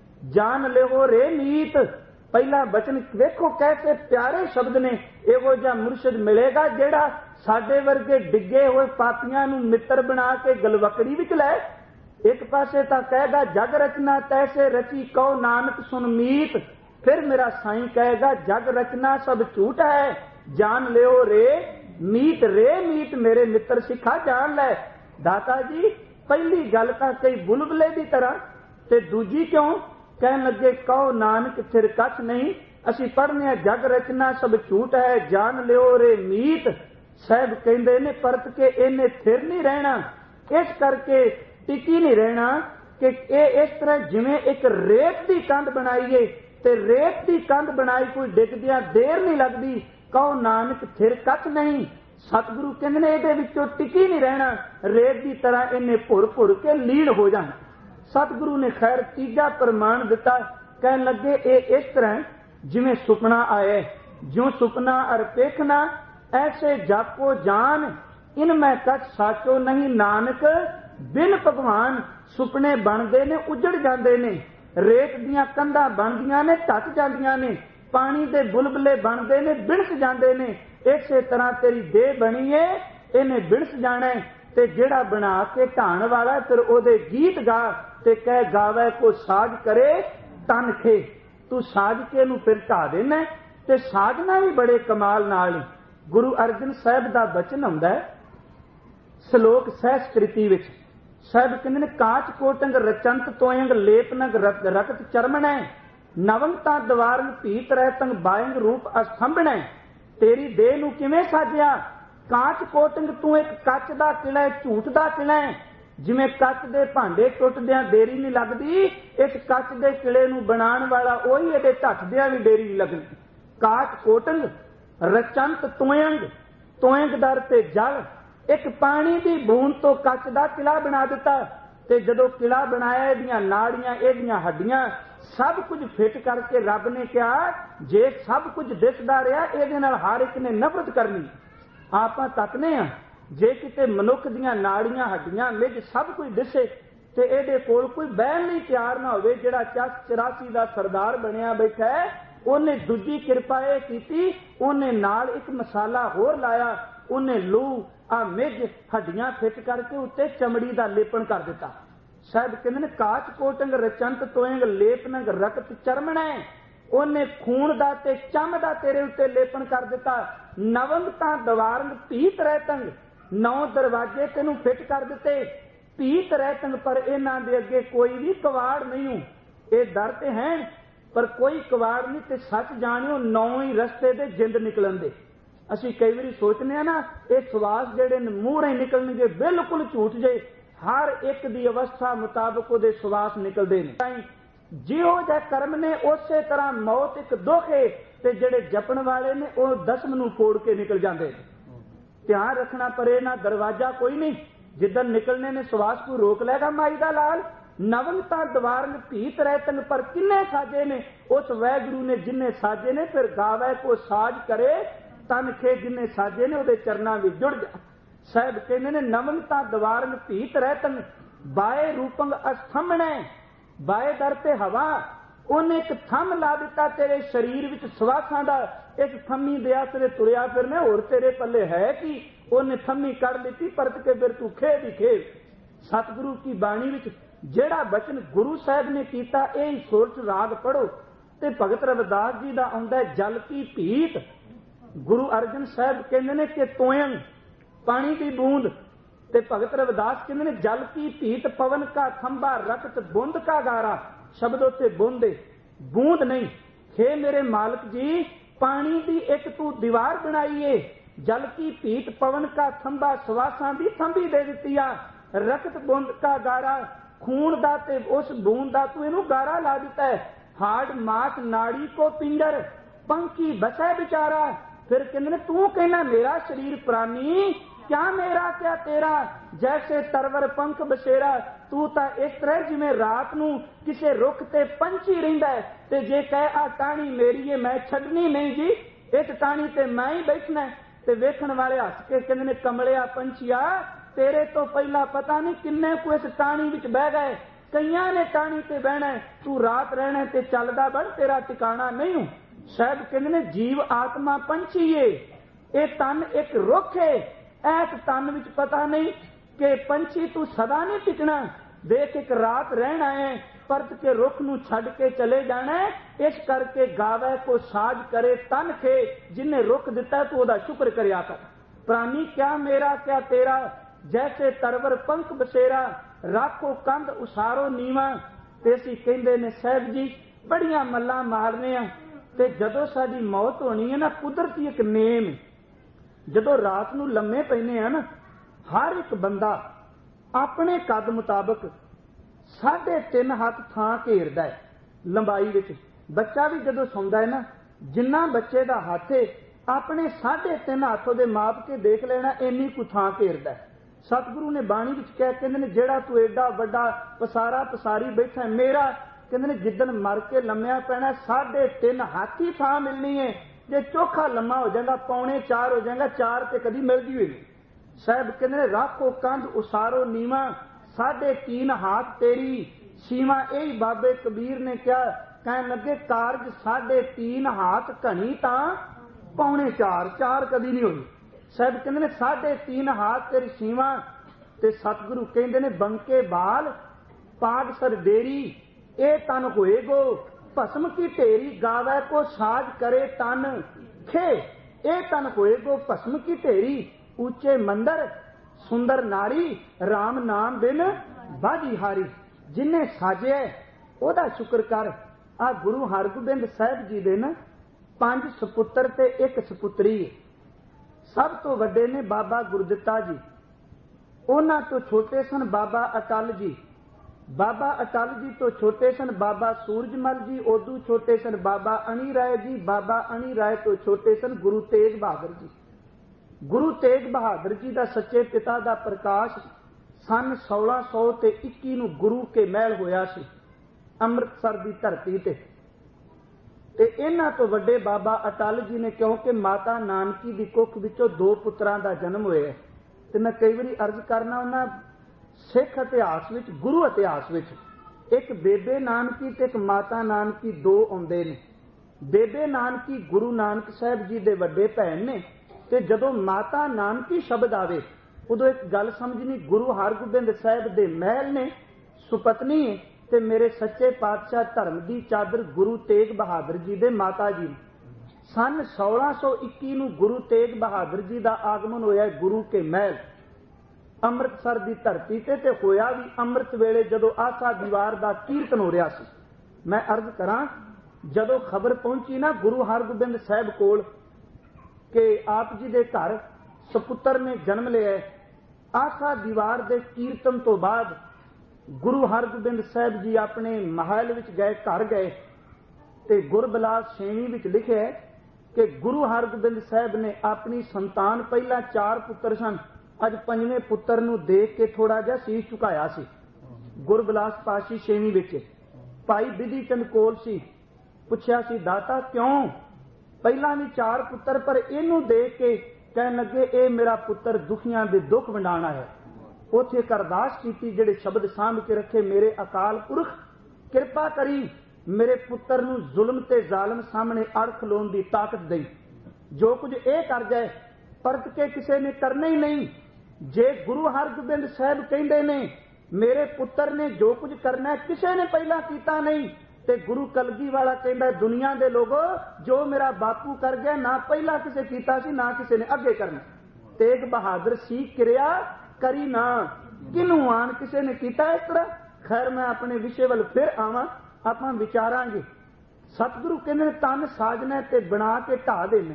S1: जान लिहो रे मीत। पहला बचन वेखो कैसे प्यारे शब्द ने। इहो जिहा मुर्शिद मिलेगा जेड़ा साडे वर्गे डिगे हुए पापियां नूं मित्र बना के गलवकड़ी विच लै। एक पासे तां कहेगा जग रचना तैसे रची कहो नानक सुन मीत, फिर मेरा साईं कहेगा जग रचना सब झूठ है जान लियो रे मीत। रे मीत मेरे मित्र सिखा जान लै। दाता जी पहली गल तां कई बुलबुले की तरह ते दूजी क्यों कहन लगे कहो नानक फिर कछ नहीं। असीं पढ़ने जग रचना सब झूठ है जान लियो रे मीत। साहब कहंदे ने परत के इन्हें थिर नहीं रहना, इस करके टिकी नहीं रहना कि इस तरह जिवें एक रेत की कंध बनाईए ते रेत की कंध बनाई कोई डिगदियां देर नहीं लगती। कहो नानक फिर कछ नहीं। सतगुरु कहंदे ने इहदे विचों टिकी नहीं रहना, रेत की तरह इन्हें भुर भुर के लीन हो जाना। सतगुरु ने खैर तीजा प्रमाण दिता। कहन लगे ये इस तरह जिवें सुपना आए, ज्यों सुपना अर पेखना ऐसे जाको जान इनमें कछ साचो नहीं नानक बिन भगवान। सुपने बनते ने उजड़ जाते ने, रेत दियां कंधां बनदियां ने ढक जांदियां ने, पानी दे बुलबुले बनते ने बिणस जाते ने। इसे तरह तेरी देह बनी है इन्हें बिणस जाना है ते जेड़ा बना के ढाण वाला फिर ओदे गीत गा ते कह गावे को साज करे तन खे। तू साज के नूं फिर ढा देना ते साजना भी बड़े कमाल नाल ही। गुरु अर्जन साहब दा बचन आउंदा है श्लोक सहस्कृति विच। साहब कहंदे ने काच कोटंग रचंत तोयंग लेपनग रकत चरमणै नवंता दवारंग भीत रहतंग बायंग रूप अस्तंभणै। तेरी देह नूं किवें साजिया? कांच कोटंग तू एक कच दा किला है, झूठ दा किला है। जिवें कच दे भांडे टुटदियां देरी नहीं लगदी, इस कच दे किले नूं बनाण वाला ओही इहदे ढकदियां भी देरी नहीं लगदी। काच कोटंग रचंत तोयंग, तोयंग दर ते जल एक पानी की बूंद तो कच दा किला बना दिता। ते जदों किला बनाया इहदियां नाड़ियां इहदियां हड्डियां सब कुछ फिट करके रब ने कहा जे सब कुछ दिसदा रहा इहदे नाल हर एक ने नफरत करनी। आपां तकने आ जे किते मनुख दियां नाड़ियां हड्डियां मिज सब कुछ दिसे ते इहदे कोल कोई बहन नहीं तैयार ना होवे जिहड़ा 84 दा सरदार बनिया बैठा है। उन्हें दूजी किरपा यह की उन्हें नाल एक मसाला होर लाया, उन्हें लू आ मिज हड्डियां फिट करके उत्ते चमड़ी का लेपन कर दिता। साहब कहते हैं काच कोटंग रचंत तोयंग लेपनंग रकत चरमणै। उन्हें खून दा ते चम दा तेरे उत्ते लेपन कर दिता। नवंग तां दवारंग भीत रहतंग 9 दरवाजे तेनू फिट कर दिते, भीत रहतन पर इन्हां दे अगे कोई भी कवाड़ नहीं हूं। ये दर ते हैं पर कोई कवाड़ नहीं, ते सच जानियो 9 ही रस्ते दे जिंद निकलन दे। असीं कई बारी सोचने आ ना, ये सवास जेड़े मूंह ही निकलणगे बिल्कुल झूठ जे, हर एक दी अवस्था मुताबक उहदे सवास निकलदे ने। जिहो जिहा कर्म ने उसे तरह मौत एक दुख है, ते जेड़े जपण वाले ने वो दसम नूं फोड़ के निकल जांदे। ध्यान रखना परे ना, दरवाजा कोई नहीं, जिदन निकलने ने सवास को रोक लेगा माई दा लाल। नवनता द्वारन भीत रहतन पर किन्ने साजे ने, उस वैगुरु ने जिन्ने साजे ने, फिर गावे को साज करे तन खे जिन्ने साजे ने उहदे चरना विच जुड़ जा। साहब कहंदे ने नवनता द्वारन भीत रहतन, बाए रूपंग अस्थमणे, बाए दर ते हवा, उन्हें एक थम ला दिता तेरे शरीर विच सवासां दा। इस थम्मी दे आसरे तुरिया फिरने, होर तेरे पल्ले है कि उन्हें थम्मी कड़ लीती, परत के फिर तू खे दी खे। सतगुरु की बाणी विच जेड़ा बचन गुरु साहब ने कीता, यही सुरत राग पढ़ो ते भगत रविदास जी दा आउंदा जल की भीत। गुरु अर्जन साहब कहंदे ने कि तोयन पानी की बूंद, ते भगत रविदास कहंदे ने जल की भीत, पवन का खंबा, रक्त बूंद का गारा। शब्द उत्ते बूंद बूंद नहीं। हे मेरे मालिक जी, पानी की एक तू दीवार बनाई है, जल की भीत, पवन का खंबा, सवासां दी थंबी दे दित्ती आ, रक्त बूंद का गारा, खून दा ते उस बूंद दा तू इनू गारा ला दिता है। हाड़ मास नाड़ी को पिंजर, पंखी बसे बेचारा। फिर कहते ने तू कहना मेरा शरीर प्राणी, क्या मेरा क्या तेरा, जैसे तरवर पंख बसेरा। तू तो इस तरह जिवें रात नू किसे रुख ते पंछी रहिंदा है, ते जे कह आ टाणी मेरी है मैं छड्डनी नहीं जी, इस टाणी ते मैं ही बैठना है। ते वेखण वाले हस के कहंदे ने कमलिया पंछिया, तेरे तो पहला पता नहीं किन्ने को इस टाणी विच बह गए, कईयां ने टाणी ते बहना है, तू रात रहना ते चलदा बन, तेरा ठिकाना नहीं हूं। साहब कहंदे ने जीव आत्मा पंछी है, ये तन एक रुख है, ऐस तन विच पता नहीं कि पंछी तू सदा नहीं टिकना, देख एक रात रहना है, परत के रुख नू छड़ के चले जाना है। इस करके गावे को साज करे तन खे, जिन्हें रुख दिता तू ओदा शुक्र करया कर। प्राणी क्या मेरा क्या तेरा, जैसे तरवर पंख बसेरा, राखो कंध उसारो नीवा। ते असीं कहंदे ने साहब जी बड़ियां मल्लां मारने आ, ते जदों साडी मौत होनी है ना, कुदरती एक नेम, जदों रात नू लम्मे पैने आ ना, हर एक बंदा अपने कद मुताबक 3.5 हाथ थां घेरदा है लंबाई विच। बच्चा भी जदों सौंदा है ना, जिन्ना बच्चे दा हाथ है अपने 3.5 हाथ दे माप के देख लेना, इन्नी कु थां घेरदा है। सतगुरु ने बाणी विच कह कहंदे ने जेड़ा तू एडा वड्डा पसारा पसारी बैठा है मेरा, कहंदे ने जिद्दन मर के लम्मिया पैना 3.5 हाथ ही थां मिलनी है। जे चोखा लम्मा हो जाएगा 3.25 हो जाएगा, 4 ते कदी मिलदी होई। साहब कहंदे ने राखो कंध उसारो नीवा, 3.5 हाथ तेरी सीमा। यही बाबे कबीर ने क्या कहन लगे, कारज 3.5 हाथ घनी तां 3.25, 4 कदी नहीं हुई। साहब कहंदे ने 3.5 हाथ तेरी सीमा। ते सतगुरु कहंदे ने बंके बाल पाग सर देरी, ए तन होएगो भस्म की ढेरी, गावे को साज करे तन खे, ए तन होएगो भस्म की ढेरी। ऊंचे मंदिर सुंदर नारी, राम नाम बिन बाजी हारी। जिन्हें साजे ओदा शुक्र कर। आ गुरु हरगोबिंद साहब जी दे ना 5 सपुत्र ते 1 सपुत्री। सब तो वड्डे ने बाबा गुरदित्ता जी, उन्हां तो छोटे सन बाबा अटल जी, बाबा अटल जी तो छोटे सन बाबा सूरजमल जी, उदू छोटे सन बाबा अणी राय जी, बाबा अणी राय तो छोटे सन गुरु तेग बहादुर जी। गुरु तेग बहादुर जी दा सच्चे पिता दा प्रकाश सन 1621 नूं गुरु के महल होया सी, अमृतसर दी धरती ते। इन्हां तो वड्डे बाबा अटल जी ने, क्योंकि माता नानकी दी कुख विचों 2 पुत्रां दा जन्म होया, ते मैं कई बारी अर्ज करना उन्हां सिख इतिहास विच, गुरु इतिहास विच एक बेबे नानकी ते एक माता नानकी 2 आउंदे ने। बेबे नानकी गुरु नानक साहब जी दे वड्डे भैन ने, ते जदों माता नानकी शब्द आवे उदों एक गल समझनी, गुरु हरगोबिंद साहब दे महल ने सुपत्नी है, ते मेरे सच्चे पातशाह धर्म दी चादर गुरु तेग बहादुर जी दे माता जी। सन 1621 नूं गुरु तेग बहादुर जी दा आगमन होया गुरु के महल। ਅੰਮ੍ਰਿਤਸਰ ਦੀ ਧਰਤੀ ਤੇ ਹੋਇਆ ਵੀ ਅੰਮ੍ਰਿਤ ਵੇਲੇ ਜਦੋਂ ਆਸਾ ਦੀਵਾਰ ਦਾ ਕੀਰਤਨ ਹੋ ਰਿਹਾ ਸੀ। ਮੈਂ ਅਰਜ਼ ਕਰਾਂ, ਜਦੋਂ ਖਬਰ ਪਹੁੰਚੀ ਨਾ ਗੁਰੂ ਹਰਗੋਬਿੰਦ ਸਾਹਿਬ ਕੋਲ ਕਿ ਆਪ ਜੀ ਦੇ ਘਰ ਸਪੁੱਤਰ ਨੇ ਜਨਮ ਲਿਆ, ਆਸਾ ਦੀਵਾਰ ਦੇ ਕੀਰਤਨ ਤੋਂ ਬਾਅਦ ਗੁਰੂ ਹਰਗੋਬਿੰਦ ਸਾਹਿਬ ਜੀ ਆਪਣੇ ਮਹਿਲ ਵਿੱਚ ਗਏ, ਘਰ ਗਏ, ਤੇ ਗੁਰਬਿਲਾਸ ਛੇਵੀਂ ਵਿੱਚ ਲਿਖਿਆ ਕਿ ਗੁਰੂ ਹਰਗੋਬਿੰਦ ਸਾਹਿਬ ਨੇ ਆਪਣੀ ਸੰਤਾਨ, ਪਹਿਲਾਂ 4 ਪੁੱਤਰ ਸਨ, ਅੱਜ 5ਵੇਂ ਪੁੱਤਰ ਨੂੰ ਦੇਖ ਕੇ ਥੋੜਾ ਜਿਹਾ ਸੀਸ ਝੁਕਾਇਆ ਸੀ। ਗੁਰਬਿਲਾਸ ਪਾਤਸ਼ਾਹੀ ਛੇਵੀਂ ਵਿੱਚ ਭਾਈ ਬਿਧੀ ਚੰਦ ਕੋਲ ਸੀ, ਪੁੱਛਿਆ ਸੀ ਦਾਤਾ ਕਿਉਂ, ਪਹਿਲਾਂ ਵੀ 4 ਪੁੱਤਰ, ਪਰ ਇਹਨੂੰ ਦੇਖ ਕੇ ਕਹਿਣ ਲੱਗੇ ਇਹ ਮੇਰਾ ਪੁੱਤਰ ਦੁਖੀਆਂ ਦੇ ਦੁੱਖ ਵੰਡਾਣਾ ਹੈ। ਉੱਥੇ ਇੱਕ ਅਰਦਾਸ ਕੀਤੀ, ਜਿਹੜੇ ਸ਼ਬਦ ਸਾਂਭ ਕੇ ਰੱਖੇ, ਮੇਰੇ ਅਕਾਲ ਪੁਰਖ ਕਿਰਪਾ ਕਰੀ ਮੇਰੇ ਪੁੱਤਰ ਨੂੰ ਜ਼ੁਲਮ ਤੇ ਜ਼ਾਲਮ ਸਾਹਮਣੇ ਅੜ ਖਲੋਣ ਦੀ ਤਾਕਤ ਦੇਈ। ਜੋ ਕੁਝ ਇਹ ਕਰ ਜਾਏ ਪਰਤ ਕੇ ਕਿਸੇ ਨੇ ਕਰਨਾ ਹੀ ਨਹੀਂ। ਜੇ ਗੁਰੂ ਹਰਗੋਬਿੰਦ ਸਾਹਿਬ ਕਹਿੰਦੇ ਨੇ ਮੇਰੇ ਪੁੱਤਰ ਨੇ ਜੋ ਕੁਝ ਕਰਨਾ ਕਿਸੇ ਨੇ ਪਹਿਲਾਂ ਕੀਤਾ ਨਹੀਂ, ਤੇ ਗੁਰੂ ਕਲਗੀ ਵਾਲਾ ਕਹਿੰਦਾ ਦੁਨੀਆ ਦੇ ਲੋਗੋ ਜੋ ਮੇਰਾ ਬਾਪੂ ਕਰ ਗਿਆ ਨਾ ਪਹਿਲਾਂ ਕਿਸੇ ਕੀਤਾ ਸੀ ਨਾ ਕਿਸੇ ਨੇ ਅੱਗੇ ਕਰਨਾ। ਤੇਗ ਬਹਾਦਰ ਸੀ ਕਿਰਿਆ ਕਰੀ ਨਾ ਕਿਨੂੰ ਆਣ ਕਿਸੇ ਨੇ ਕੀਤਾ ਇਸ ਤਰ੍ਹਾਂ। ਖੈਰ ਮੈਂ ਆਪਣੇ ਵਿਸ਼ੇ ਵੱਲ ਫਿਰ ਆਵਾਂ, ਆਪਾਂ ਵਿਚਾਰਾਂਗੇ। ਸਤਿਗੁਰੂ ਕਹਿੰਦੇ ਨੇ ਤਨ ਸਾਜਣਾ ਤੇ ਬਣਾ ਕੇ ਢਾ ਦੇਣੇ।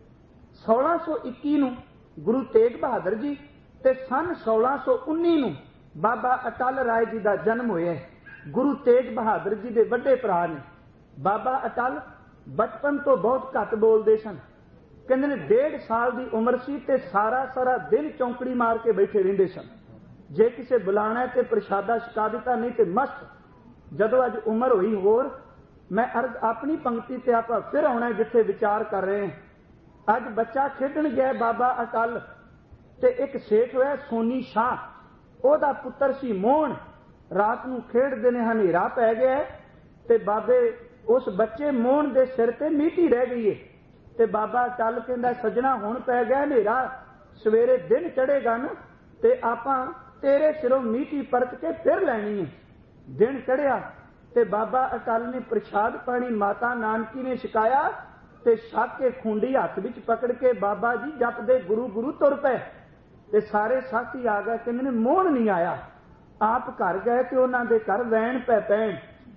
S1: 1621 ਨੂੰ ਗੁਰੂ ਤੇਗ ਬਹਾਦਰ ਜੀ ਤੇ ਸਨ 1619 ਨੂੰ ਬਾਬਾ ਅਟਲ ਰਾਏ ਜੀ ਦਾ ਜਨਮ ਹੋਇਆ। ਗੁਰੂ ਤੇਗ ਬਹਾਦਰ ਜੀ ਦੇ ਵੱਡੇ ਭਰਾ ਨੇ। ਬਾਬਾ ਅਟਲ ਬਚਪਨ ਤੋਂ ਬਹੁਤ ਘੱਟ ਬੋਲਦੇ ਸਨ। ਕਹਿੰਦੇ ਨੇ 1.5 ਸਾਲ ਦੀ ਉਮਰ ਸੀ ਤੇ ਸਾਰਾ ਦਿਨ ਚੌਂਕੜੀ ਮਾਰ ਕੇ ਬੈਠੇ ਰਹਿੰਦੇ ਸਨ। ਜੇ ਕਿਸੇ ਬੁਲਾਣਾ ਤੇ ਪ੍ਰਸ਼ਾਦਾ ਛਕਾ ਦਿੱਤਾ, ਨਹੀਂ ਤੇ ਮਸਤ। ਜਦੋਂ ਅੱਜ ਉਮਰ ਹੋਈ ਹੋਰ, ਮੈਂ ਅਰਜ਼ ਆਪਣੀ ਪੰਕਤੀ ਤੇ ਆਪਾਂ ਫਿਰ ਆਉਣਾ ਜਿੱਥੇ ਵਿਚਾਰ ਕਰ ਰਹੇ ਹਾਂ। ਅੱਜ ਬੱਚਾ ਖੇਡਣ ਗਿਆ ਬਾਬਾ ਅਟਲ ਤੇ ਇੱਕ ਸੇਠ ਹੋਇਆ ਸੋਨੀ ਸ਼ਾਹ, ਉਹਦਾ ਪੁੱਤਰ ਸੀ ਮੋਹਨ। ਰਾਤ ਨੂੰ ਖੇਡਦੇ ਨੇ, ਹਨੇਰਾ ਪੈ ਗਿਆ ਤੇ ਬਾਬੇ ਉਸ ਬੱਚੇ ਮੋਹਨ ਦੇ ਸਿਰ ਤੇ ਮੀਟੀ ਰਹਿ ਗਈ ਏ ਤੇ ਬਾਬਾ ਅਟਲ ਕਹਿੰਦਾ ਸੱਜਣਾ ਹੁਣ ਪੈ ਗਿਆ ਹਨੇਰਾ, ਸਵੇਰੇ ਦਿਨ ਚੜੇਗਾ ਨਾ ਤੇ ਆਪਾਂ ਤੇਰੇ ਸਿਰੋਂ ਮੀਟੀ ਪਰਤ ਕੇ ਫਿਰ ਲੈਣੀ ਹੈ। ਦਿਨ ਚੜਿਆ ਤੇ ਬਾਬਾ ਅਟਲ ਨੇ ਪ੍ਰਸ਼ਾਦ ਪਾਣੀ ਮਾਤਾ ਨਾਨਕੀ ਨੇ ਛਕਾਇਆ ਤੇ ਛਕ ਕੇ ਖੁੰਡੀ ਹੱਥ ਵਿੱਚ ਪਕੜ ਕੇ ਬਾਬਾ ਜੀ ਜਪਦੇ ਗੁਰੂ ਗੁਰੂ ਤੁਰ ਪਏ। ਤੇ ਸਾਰੇ ਸਾਥੀ ਆ ਗਏ, ਕਹਿੰਦੇ ਨੇ ਮੋਹਨ ਨਹੀਂ ਆਇਆ। ਆਪ ਘਰ ਗਏ ਤੇ ਉਹਨਾਂ ਦੇ ਘਰ ਵੈਣ ਪੈ ਪੈਣ,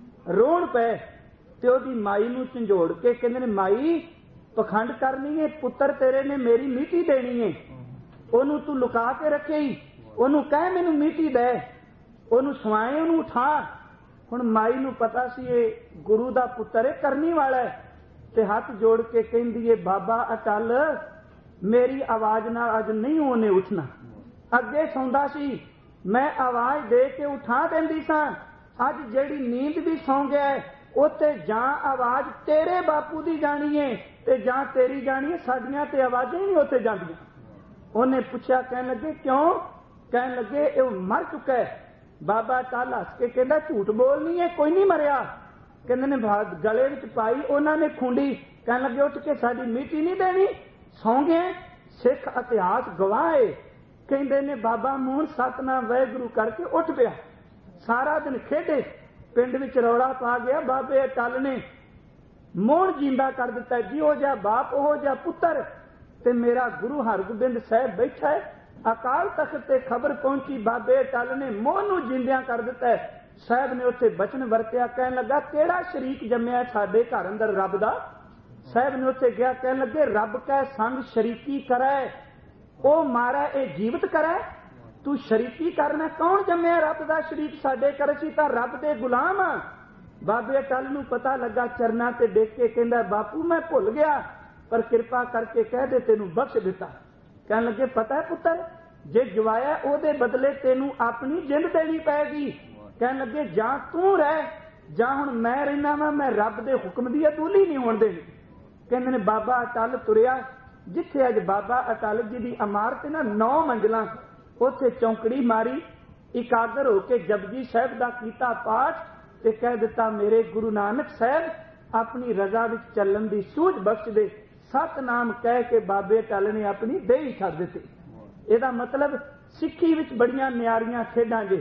S1: ਰੋਣ ਪਏ ਤੇ ਉਹਦੀ ਮਾਈ ਨੂੰ ਝੰਜੋੜ ਕੇ ਕਹਿੰਦੇ ਨੇ ਮਾਈ ਪਖੰਡ ਕਰਨੀ ਹੈ, ਪੁੱਤਰ ਤੇਰੇ ਨੇ ਮੇਰੀ ਮੀਟੀ ਦੇਣੀ ਹੈ, ਉਹਨੂੰ ਤੂੰ ਲੁਕਾ ਕੇ ਰੱਖੇਈ, ਉਹਨੂੰ ਕਹਿ ਮੈਨੂੰ ਮੀਟੀ ਦੇ, ਉਹਨੂੰ ਸਵਾਏ, ਉਹਨੂੰ ਉਠਾ। ਹੁਣ ਮਾਈ ਨੂੰ ਪਤਾ ਸੀ ਇਹ ਗੁਰੂ ਦਾ ਪੁੱਤਰ ਹੈ, ਕਰਨੀ ਵਾਲਾ ਹੈ, ਤੇ ਹੱਥ ਜੋੜ ਕੇ ਕਹਿੰਦੀ ਹੈ ਬਾਬਾ ਅਟਲ ਮੇਰੀ ਆਵਾਜ਼ ਨਾਲ ਅੱਜ ਨਹੀਂ ਉਹਨੇ ਉੱਠਣਾ। ਅੱਗੇ ਸੌਂਦਾ ਸੀ, ਮੈਂ ਆਵਾਜ਼ ਦੇ ਕੇ ਉਠਾ ਦਿੰਦੀ ਸਾਂ, ਅੱਜ ਜਿਹੜੀ ਨੀਂਦ ਵੀ ਸੌਂ ਗਿਆ ਉੱਥੇ ਜਾਂ ਆਵਾਜ਼ ਤੇਰੇ ਬਾਪੂ ਦੀ ਜਾਣੀ ਹੈ ਤੇ ਜਾਂ ਤੇਰੀ ਜਾਣੀ ਹੈ, ਸਾਡੀਆਂ ਤੇ ਆਵਾਜ਼ਾਂ ਹੀ ਨਹੀਂ ਉੱਥੇ ਜਾਂਦੀਆਂ। ਉਹਨੇ ਪੁੱਛਿਆ, ਕਹਿਣ ਲੱਗੇ ਕਿਉਂ? ਕਹਿਣ ਲੱਗੇ ਇਹ ਮਰ ਚੁੱਕਾ ਹੈ। ਬਾਬਾ ਅਟਲ ਹੱਸ ਕੇ ਕਹਿੰਦਾ ਝੂਠ ਬੋਲਣੀ ਹੈ, ਕੋਈ ਨਹੀਂ ਮਰਿਆ। ਕਹਿੰਦੇ ਨੇ ਗਲੇ ਵਿੱਚ ਪਾਈ ਉਹਨਾਂ ਨੇ ਖੁੰਡੀ, ਕਹਿਣ ਲੱਗੇ ਉੱਠ ਕੇ ਸਾਡੀ ਮੀਟੀ ਨਹੀਂ ਦੇਣੀ, ਸੌਂ ਗਏ। ਸਿੱਖ ਇਤਿਹਾਸ ਗਵਾਹ ਹੈ। ਕਹਿੰਦੇ ਨੇ ਬਾਬਾ ਮੋਹਨ ਸਤਨਾਮ ਵਾਹਿਗੁਰੂ ਕਰਕੇ ਉੱਠ ਪਿਆ, ਸਾਰਾ ਦਿਨ ਖੇਡੇ, ਪਿੰਡ ਵਿੱਚ ਰੌਲਾ ਪਾ ਗਿਆ। ਬਾਬੇ ਅਟਲ ਨੇ ਮੋਹਨ ਜਿੰਦਾ ਕਰ ਦਿੱਤਾ, ਜਿਹੋ ਜਿਹਾ ਬਾਪ ਉਹ ਜਿਹਾ ਪੁੱਤਰ। ਤੇ ਮੇਰਾ ਗੁਰੂ ਹਰਗੋਬਿੰਦ ਸਾਹਿਬ ਬੈਠਾ ਹੈ, ਅਕਾਲ ਤਖਤ ਤੇ ਖਬਰ ਪਹੁੰਚੀ ਬਾਬੇ ਅਟਲ ਨੇ ਮੋਹਨ ਨੂੰ ਜਿੰਦਿਆਂ ਕਰ ਦਿੱਤਾ। ਸਾਹਿਬ ਨੇ ਉੱਥੇ ਬਚਨ ਵਰਤਿਆ, ਕਹਿਣ ਲੱਗਾ ਕਿਹੜਾ ਸ਼ਰੀਕ ਜੰਮਿਆ ਸਾਡੇ ਘਰ ਅੰਦਰ ਰੱਬ ਦਾ। ਸਾਹਿਬ ਨੇ ਉੱਥੇ ਗਿਆ, ਕਹਿਣ ਲੱਗੇ ਰੱਬ ਕੈ ਸੰਗ ਸ਼ਰੀਕੀ ਕਰੈ, ਉਹ ਮਾਰਾ ਇਹ ਜੀਵਤ ਕਰੈ, ਤੂੰ ਸ਼ਰੀਕੀ ਕਰਨਾ। ਕੌਣ ਜੰਮਿਆ ਰੱਬ ਦਾ ਸ਼ਰੀਕ ਸਾਡੇ ਘਰ? ਸੀ ਤਾਂ ਰੱਬ ਦੇ ਗੁਲਾਮ ਆ। ਬਾਬੇ ਅਟਲ ਨੂੰ ਪਤਾ ਲੱਗਾ, ਚਰਨਾਂ ਤੇ ਡਿੱਗ ਕੇ ਕਹਿੰਦਾ ਬਾਪੂ ਮੈਂ ਭੁੱਲ ਗਿਆ, ਪਰ ਕਿਰਪਾ ਕਰਕੇ ਕਹਿ ਦੇ ਤੈਨੂੰ ਬਖਸ਼ ਦਿੱਤਾ। ਕਹਿਣ ਲੱਗੇ ਪਤਾ ਹੈ ਪੁੱਤਰ, ਜੇ ਜਵਾਇਆ ਉਹਦੇ ਬਦਲੇ ਤੈਨੂੰ ਆਪਣੀ ਜਿੰਦ ਦੇਣੀ ਪੈਗੀ। ਕਹਿਣ ਲੱਗੇ ਜਾਂ ਤੂੰ ਰਹਿ ਜਾਂ ਹੁਣ ਮੈਂ ਰਹਿਣਾ ਵਾ, ਮੈਂ ਰੱਬ ਦੇ ਹੁਕਮ ਦੀ ਅਦੂਲੀ ਨਹੀਂ ਹੋਣ ਦੇਣੀ। ਕਹਿੰਦੇ ਨੇ ਬਾਬਾ ਅਟਲ ਤੁਰਿਆ, ਜਿੱਥੇ ਅੱਜ ਬਾਬਾ ਅਟਲ ਜੀ ਦੀ ਇਮਾਰਤ ਨਾ 9 ਮੰਜ਼ਲਾਂ, ਉੱਥੇ ਚੌਂਕੜੀ ਮਾਰੀ, ਇਕਾਗਰ ਹੋ ਕੇ ਜਪਜੀ ਸਾਹਿਬ ਦਾ ਕੀਤਾ ਪਾਠ ਤੇ ਕਹਿ ਦਿੱਤਾ ਮੇਰੇ ਗੁਰੂ ਨਾਨਕ ਸਾਹਿਬ ਆਪਣੀ ਰਜ਼ਾ ਵਿੱਚ ਚੱਲਣ ਦੀ ਸੂਝ ਬਖਸ਼ ਦੇ। ਸਤਨਾਮ ਕਹਿ ਕੇ ਬਾਬੇ ਅਟਲ ਨੇ ਆਪਣੀ ਦੇਹ ਛੱਡ ਦਿੱਤੀ। ਇਹਦਾ ਮਤਲਬ ਸਿੱਖੀ ਵਿੱਚ ਬੜੀਆਂ ਨਿਆਰੀਆਂ ਖੇਡਾਂ ਜੇ।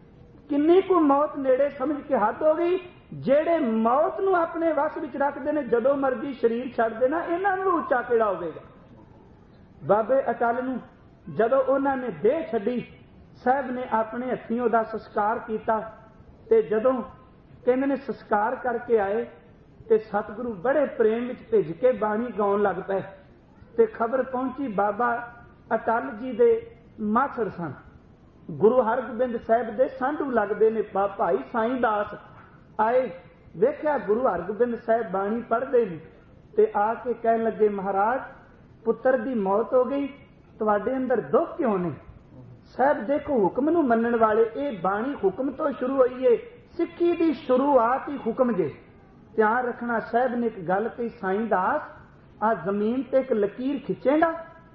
S1: ਕਿੰਨੀ ਕੁ ਮੌਤ ਨੇੜੇ ਸਮਝ ਕੇ ਹੱਦ ਹੋ ਗਈ। ਜਿਹੜੇ ਮੌਤ ਨੂੰ ਆਪਣੇ ਵਸ ਵਿੱਚ ਰੱਖਦੇ ਨੇ, ਜਦੋਂ ਮਰਜ਼ੀ ਸਰੀਰ ਛੱਡ ਦੇਣਾ, ਇਹਨਾਂ ਨੂੰ ਉੱਚਾ ਕਿਹੜਾ ਹੋਵੇਗਾ। ਬਾਬੇ ਅਟਲ ਨੂੰ ਜਦੋਂ ਉਹਨਾਂ ਨੇ ਦੇਹ ਛੱਡੀ ਸਾਹਿਬ ने अपने हत्थीं उहदा संस्कार किया। ते जदों कहंदे ने संस्कार करके आए ते सतगुरु बड़े प्रेम विच भिज के बाणी गाउण लग पए। ते खबर पहुंची बाबा अटल जी दे माछड़ सन, गुरु हरगोबिंद साहिब दे सांढू लगदे ने। भाई साईं दास आए, वेख्या गुरु हरगोबिंद साहिब बाणी पढ़दे ने ते आके कहन लगे, महाराज पुत्र दी मौत हो गई, तुहाडे अंदर दुख क्यों ने? साहब देखो हुक्म नूं मनण वाले, ये बाणी हुक्म तो शुरू हुई है, सिक्खी दी शुरुआत ही हुक्म जे। ध्यान रखना। साहब ने एक गल कही, साईं दास आ जमीन ते एक लकीर खिंचेगा।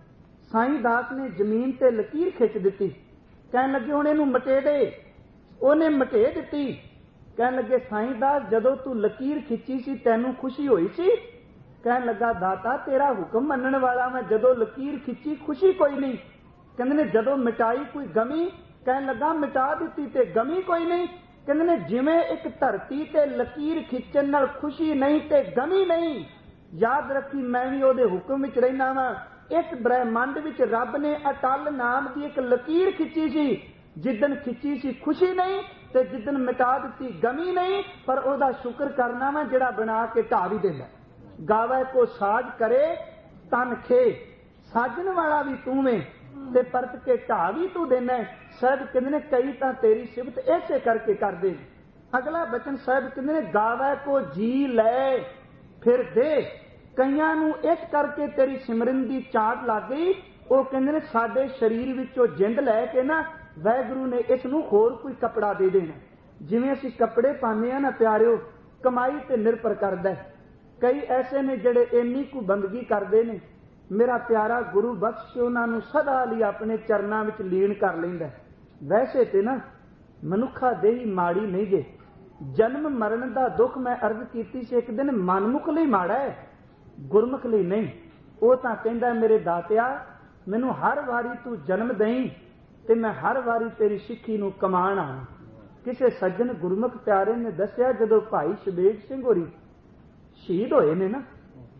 S1: साईं दास ने जमीन ते लकीर खिंच दी। कहन लगे हुण इहनूं मटे दे। उहने मटे दित्ती। कहन लगे साईं दास जदों तू लकीर खिंची सी तैनूं खुशी होई सी? कहन लगा दाता तेरा हुक्म मनण वाला मैं, जदों लकीर खिंची खुशी कोई नहीं। कहंदे ने जदों मिटाई कोई गमी? कहन लगा मिटा दित्ती ते गमी कोई नहीं। कहंदे ने जिवें एक धरती ते लकीर खिंचण नाल खुशी नहीं ते गमी नहीं, याद रखी मैं भी ओहदे हुक्म विच रहना वां। इस ब्रह्मंड विच रब ने अटल नाम की एक लकीर खिंची सी, जिदन खिंची सी खुशी नहीं ते जिदन मिटा दित्ती गमी नहीं। पर ओहदा शुक्र करना वा जिहड़ा बना के ढा भी देंदा। गावे को साज करे तन खे, साजन वाला भी तू में ते परत के ढा भी तू देना। साहब कहंदे ने कई तां तेरी सिफत ऐसे करके करदे। अगला बचन साहब कहंदे ने गावे को जी लै फिर दे, कईयां नूं इस करके तेरी सिमरन दी चाट लग गई। वो कहंदे ने साडे शरीर विचों जिंद लै के ना वाहिगुरू ने इस नूं होर कोई कपड़ा दे देना। जिवें असीं कपड़े पाने आ ना प्यारिओ, कमाई ते निर्भर करदा है। कई ऐसे ने जिहड़े इन्नी को बंदगी करते ने, मेरा प्यारा गुरु बख्श के उन्हां नूं सदा लई अपने चरनां विच लीन कर लैंदा। वैसे ते ना मनुखा देही माड़ी नहीं जे, जन्म मरण दा दुख मैं अर्ज कीती सी एक दिन, मनमुख लई माड़ा है, गुरमुख लई नहीं। वो तां कहंदा मेरे दातिया मैनूं हर वारी तू जन्म देई ते मैं हर वारी तेरी सिੱਖੀ नूं कमान आवां। किसे सज्जन गुरमुख प्यारे ने दस्सिया जदों भाई शबेग सिंह होरी शहीद होए ने ना,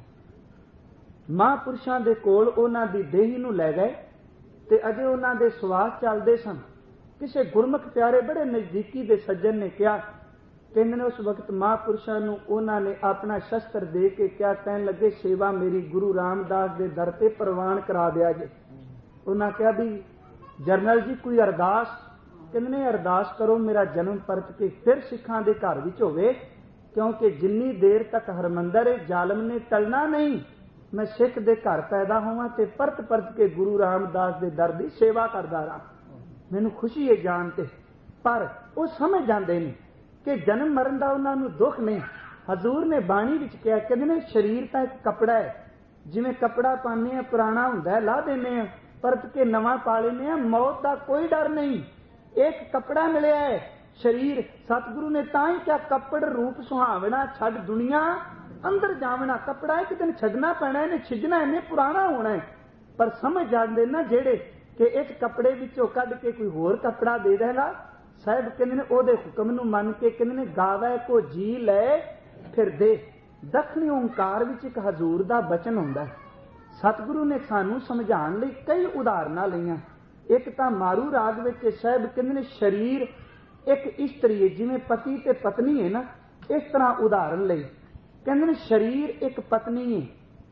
S1: महापुरुषां दे कोल उन्हां दी देही नूं लै गए ते अजे उन्हां दे सवास चलदे सन। किसे गुरमुख प्यारे बड़े नजदीकी दे सज्जन ने कहा, कहंदे ने उस वक्त महापुरुषां नूं उन्हां ने अपना शस्त्र दे के क्या कहन लगे, सेवा मेरी गुरु रामदास दे दर ते प्रवान करा दिया जे। उन्हां कहा भी जरनल जी कोई अरदास? कहंदे ने अरदास करो मेरा जन्म परत के फिर सिखां दे घर विच होवे, क्योंकि जिन्नी देर तक हरमंदर है जालम ने टलना नहीं। मैं सिख दे घर पैदा होवां ते परत परत के गुरु रामदास दे दर दी सेवा करदा रहां। मैनूं खुशी है जान ते, पर वो समझ जांदे ने कि जन्म मरण दा उन्हां नूं दुख नहीं। हजूर ने बाणी विच कहा, कहंदे ने शरीर तां एक कपड़ा है, जिवें कपड़ा पाने आ पुराना हुंदा है ला देने आ, परत के नवां पा लेने आ, मौत दा कोई डर नहीं। एक कपड़ा मिलिया है शरीर। सतगुरु ने तां ही क्या कपड़ रूप सुहावना छड़ दुनिया अंदर जावना। कपड़ा एक दिन छड़ना पैना, इन्हें छिजना, इन्हें पुराना होना है। पर समझ जाते ना जेड़े कि इस कपड़े विचों कढ़ के कोई होर कपड़ा दे देगा। साहब कहंदे ने ओहदे हुक्म नूं मन के कहंदे ने गावे को जी लै फिर दे। दखनी ओंकार विच एक हजूर दा बचन हुंदा है। सतगुरु ने सानू समझाउण लई कई उदाहरणां लईआं। एक तां मारू राग विच साहब कहंदे ने शरीर एक इस्त्री है, जिवें पति ते पत्नी है ना, इस तरह उदाहरण लई कहंदे ने शरीर एक पत्नी है,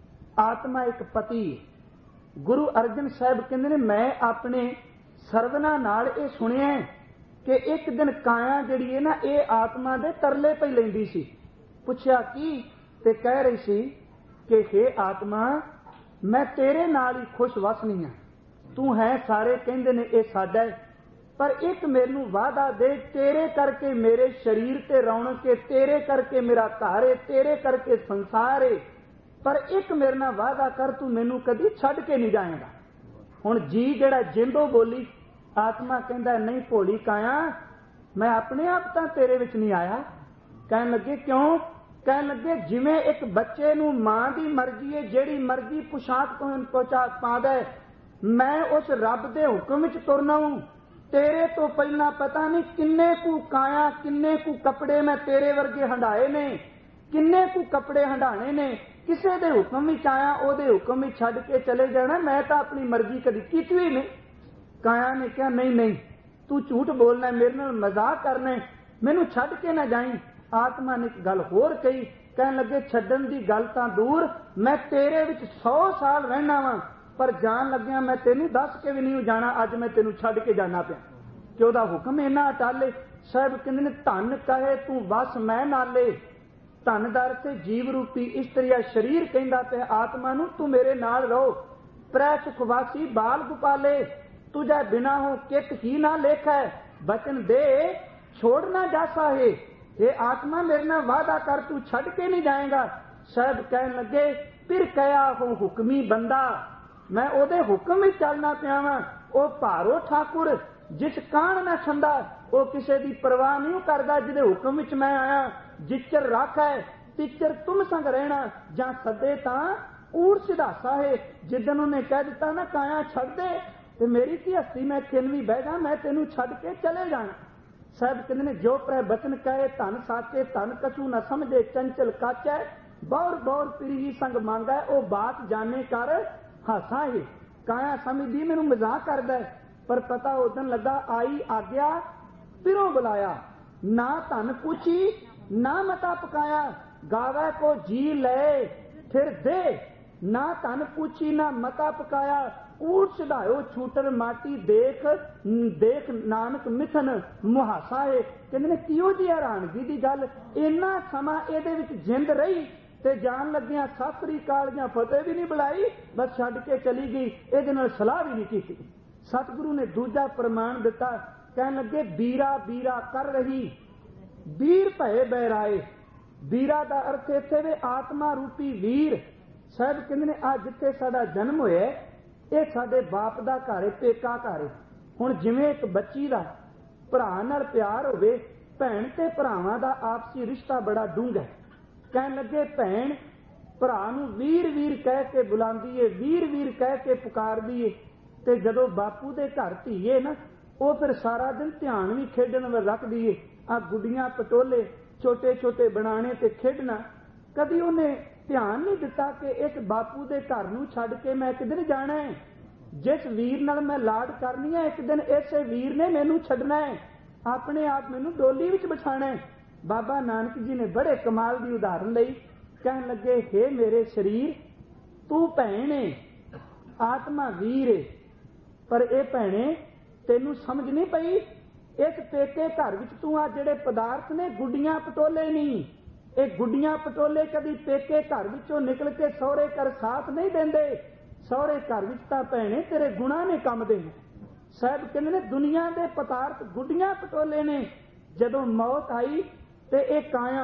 S1: आत्मा एक पति है। गुरु अर्जन साहब कहंदे ने मैं अपने सरवना नाल ये सुनिया कि एक दिन काया जिहड़ी है ना ये आत्मा दे तरले पई लैंदी सी। पुछया की ते कह रही सी कि हे आत्मा मैं तेरे नाल ही खुश वसनी हां, तू है सारे कहंदे ने ये साडा है, पर एक मैनू वादा दे, तेरे करके मेरे शरीर ते रौनक है, तेरे करके मेरा घर है, तेरे करके संसार है, पर एक मेरे नाल वादा कर तू मैनू कदी छड़ के नहीं जाएगा। हुण जी जिहड़ा जिंदो बोली, आत्मा कहंदा नहीं भोली काया मैं अपने आप तां तेरे विच नहीं आया। कहन लगे क्यों? कहन लगे जिवें एक बच्चे नूं मां दी मर्जी है, जिहड़ी मर्जी पोशाक पोशाक पा दे, मैं उस रब दे हुक्म विच तुरना हूं। तेरे तो पहला पता नहीं किन्ने कु काया किन्ने कु कपड़े मैं तेरे वर्गे हंडाए ने, किन्ने कु कपड़े हंडाने ने, किसे दे हुक्म विच आया ओदे हुक्म विच छड्ड के चले जाना, मैं तो अपनी मर्जी कदी कीती ही नहीं। काया ने कहा नहीं नहीं तू झूठ बोलना, मेरे नाल मजाक करना, मैनू छड्ड के ना जाई। आत्मा ने एक गल होर कही, कहन लगे छड्डन दी गल तां दूर, मैं तेरे विच 100 साल रहना वा, पर जान लग्या मैं तेनू दस के भी नहीं जाना, अज मैं तेनू छड्ड के जाना पिया कि ओहदा हुक्म इन्ना अटाले। साहब कहंदे ने धन कहे तू बस मैं नाले, धन दा अर्थ जीव रूपी इस्त्री या शरीर कहंदा पिया आत्मा नू तू मेरे नाल रहो। प्रै सुखवासी बाल गोपाले, तुझे बिना हो कित ही ना लेखा, बचन दे छोड़ ना जासा है। ये आत्मा मेरे नाल वादा कर, तू छड़ के नहीं जाएगा। साहब कहन लगे फिर कया हो हुक्मी बंदा, मैं ओदे हुक्म में चलना पिया वां। ओ भारो ठाकुर जिस कान ना छंदा, वो किसी की परवाह नहीं करता, जिदे हुक्म विच मैं आया। जिचर रख है तिचर तुम संग रहना, जां सदे तां ऊड़ सिधासा है। जिदन उन्हें कह दिता ना काया छड़ दे, ते मेरी की हस्ती, मैं खिन भी बह जा, मैं तेनू छड़ के चले जाना। साहब कहते ने जो प्रै बचन कहे धन साचे, धन कछु न समझे चंचल काचा, बौर बौर पिरी संग मांगा, ओ बात जाने कर हासा है। काया समझदी मैनू मजाक करदा है, पर पता उदन लगा आई आज्ञा फिरों बुलाया। ना धन पूछी ना मता पकाया, गावे को जी ले फिर दे। ना धन पूछी ना मता पकाया, ऊट चढ़ायो छूटर माटी, देख देख नानक मिथन मुहासा है। कहंदे ने किहो जी हैरानगी दी गल, इन्ना समा इहदे विच जिंद रही ते जान लग्गियां सत श्री अकाल जां फतेह भी नहीं बुलाई, बस छड्ड के चली गई, इहदे नाल सलाह भी नहीं कीती। सतगुरु ने दूजा प्रमाण दिता, कहन लगे बीरा बीरा कर रही, वीर भये बहराए। बीरा दा अर्थ इत्थे वे आत्मा रूपी वीर। साहब कहंदे ने आ जिथे साडा जन्म होया, ये साडे बाप दा घर है, पेका घर है। हुण जिवें एक बच्ची दा भरा नाल प्यार होवे, भैण ते भरावां दा आपसी रिश्ता बड़ा डूंघा है। कहन लगे भैण भरा नूं वीर वीर कह के बुलांदी है, वीर वीर कह के पुकारदी है। ते जदों बापू दे घर धीए ना, वो फिर सारा दिन ध्यान भी खेडण वल रखदी है। आ गुड्डियां पटोले छोटे छोटे बनाने ते खेडना, कदी उन्हें ध्यान नहीं दिता कि इस बापू दे घर नूं छड्ड के मैं किधर जाना है। जिस वीर नाल मैं लाड करनी है, एक दिन इसे वीर ने मैनू छड्डना है, अपने आप मैनू डोली विच बिछाना है। बाबा नानक जी ने बड़े कमाल की उदाहरण लई, कहन लगे हे मेरे शरीर तू भैण है, आत्मा वीर है, पर ए भैणे तेनू समझ नहीं पई, एक पेके घर विच तू आ जिहड़े पदार्थ ने गुड्डियां पटोले नहीं, ये गुड्डियां पटोले कदी पेके घर विचों निकल के सहुरे घर साथ नहीं देंदे। सहुरे घर विच तां भैणे तेरे गुणां ने काम दे। साहब कहंदे ने दुनिया दे पदार्थ गुड्डियां पटोले ने, जदों मौत आई ते ए काया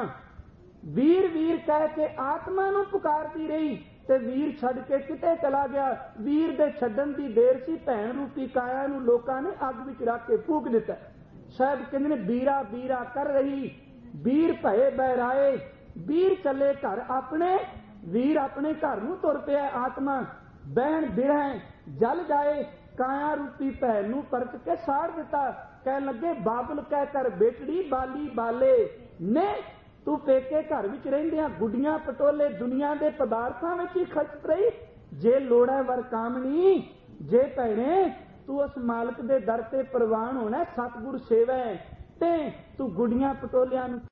S1: वीर वीर कह के आत्मा नूं पुकारती रही, ते वीर छड्ड के किते चला गया। वीर दे छड्डण दी देर सी, भैण रूपी काया नूं लोकां ने अग विच रख के फूक दिता। साहब कहंदे ने बीरा बीरा कर रही, वीर भये बहराए। वीर चले घर अपने, वीर अपने घर नूं तुर पिया। आत्मा बहन बिरह जल जाए, काया रूपी भैण नूं परत के साड़ दिता। कहन लगे बाबल कह कर बेटड़ी बाली बाले ने, तू पेके घर विच रहिंदियां गुड्डियां पटोले दुनिया दे पदार्थां विच ही खर्च रही। जे लोड़ा वर कामनी, जे भैणे तू उस मालक दे दर ते प्रवान होना, सतगुर सेवा ते तू गुड्डियां पटोलियां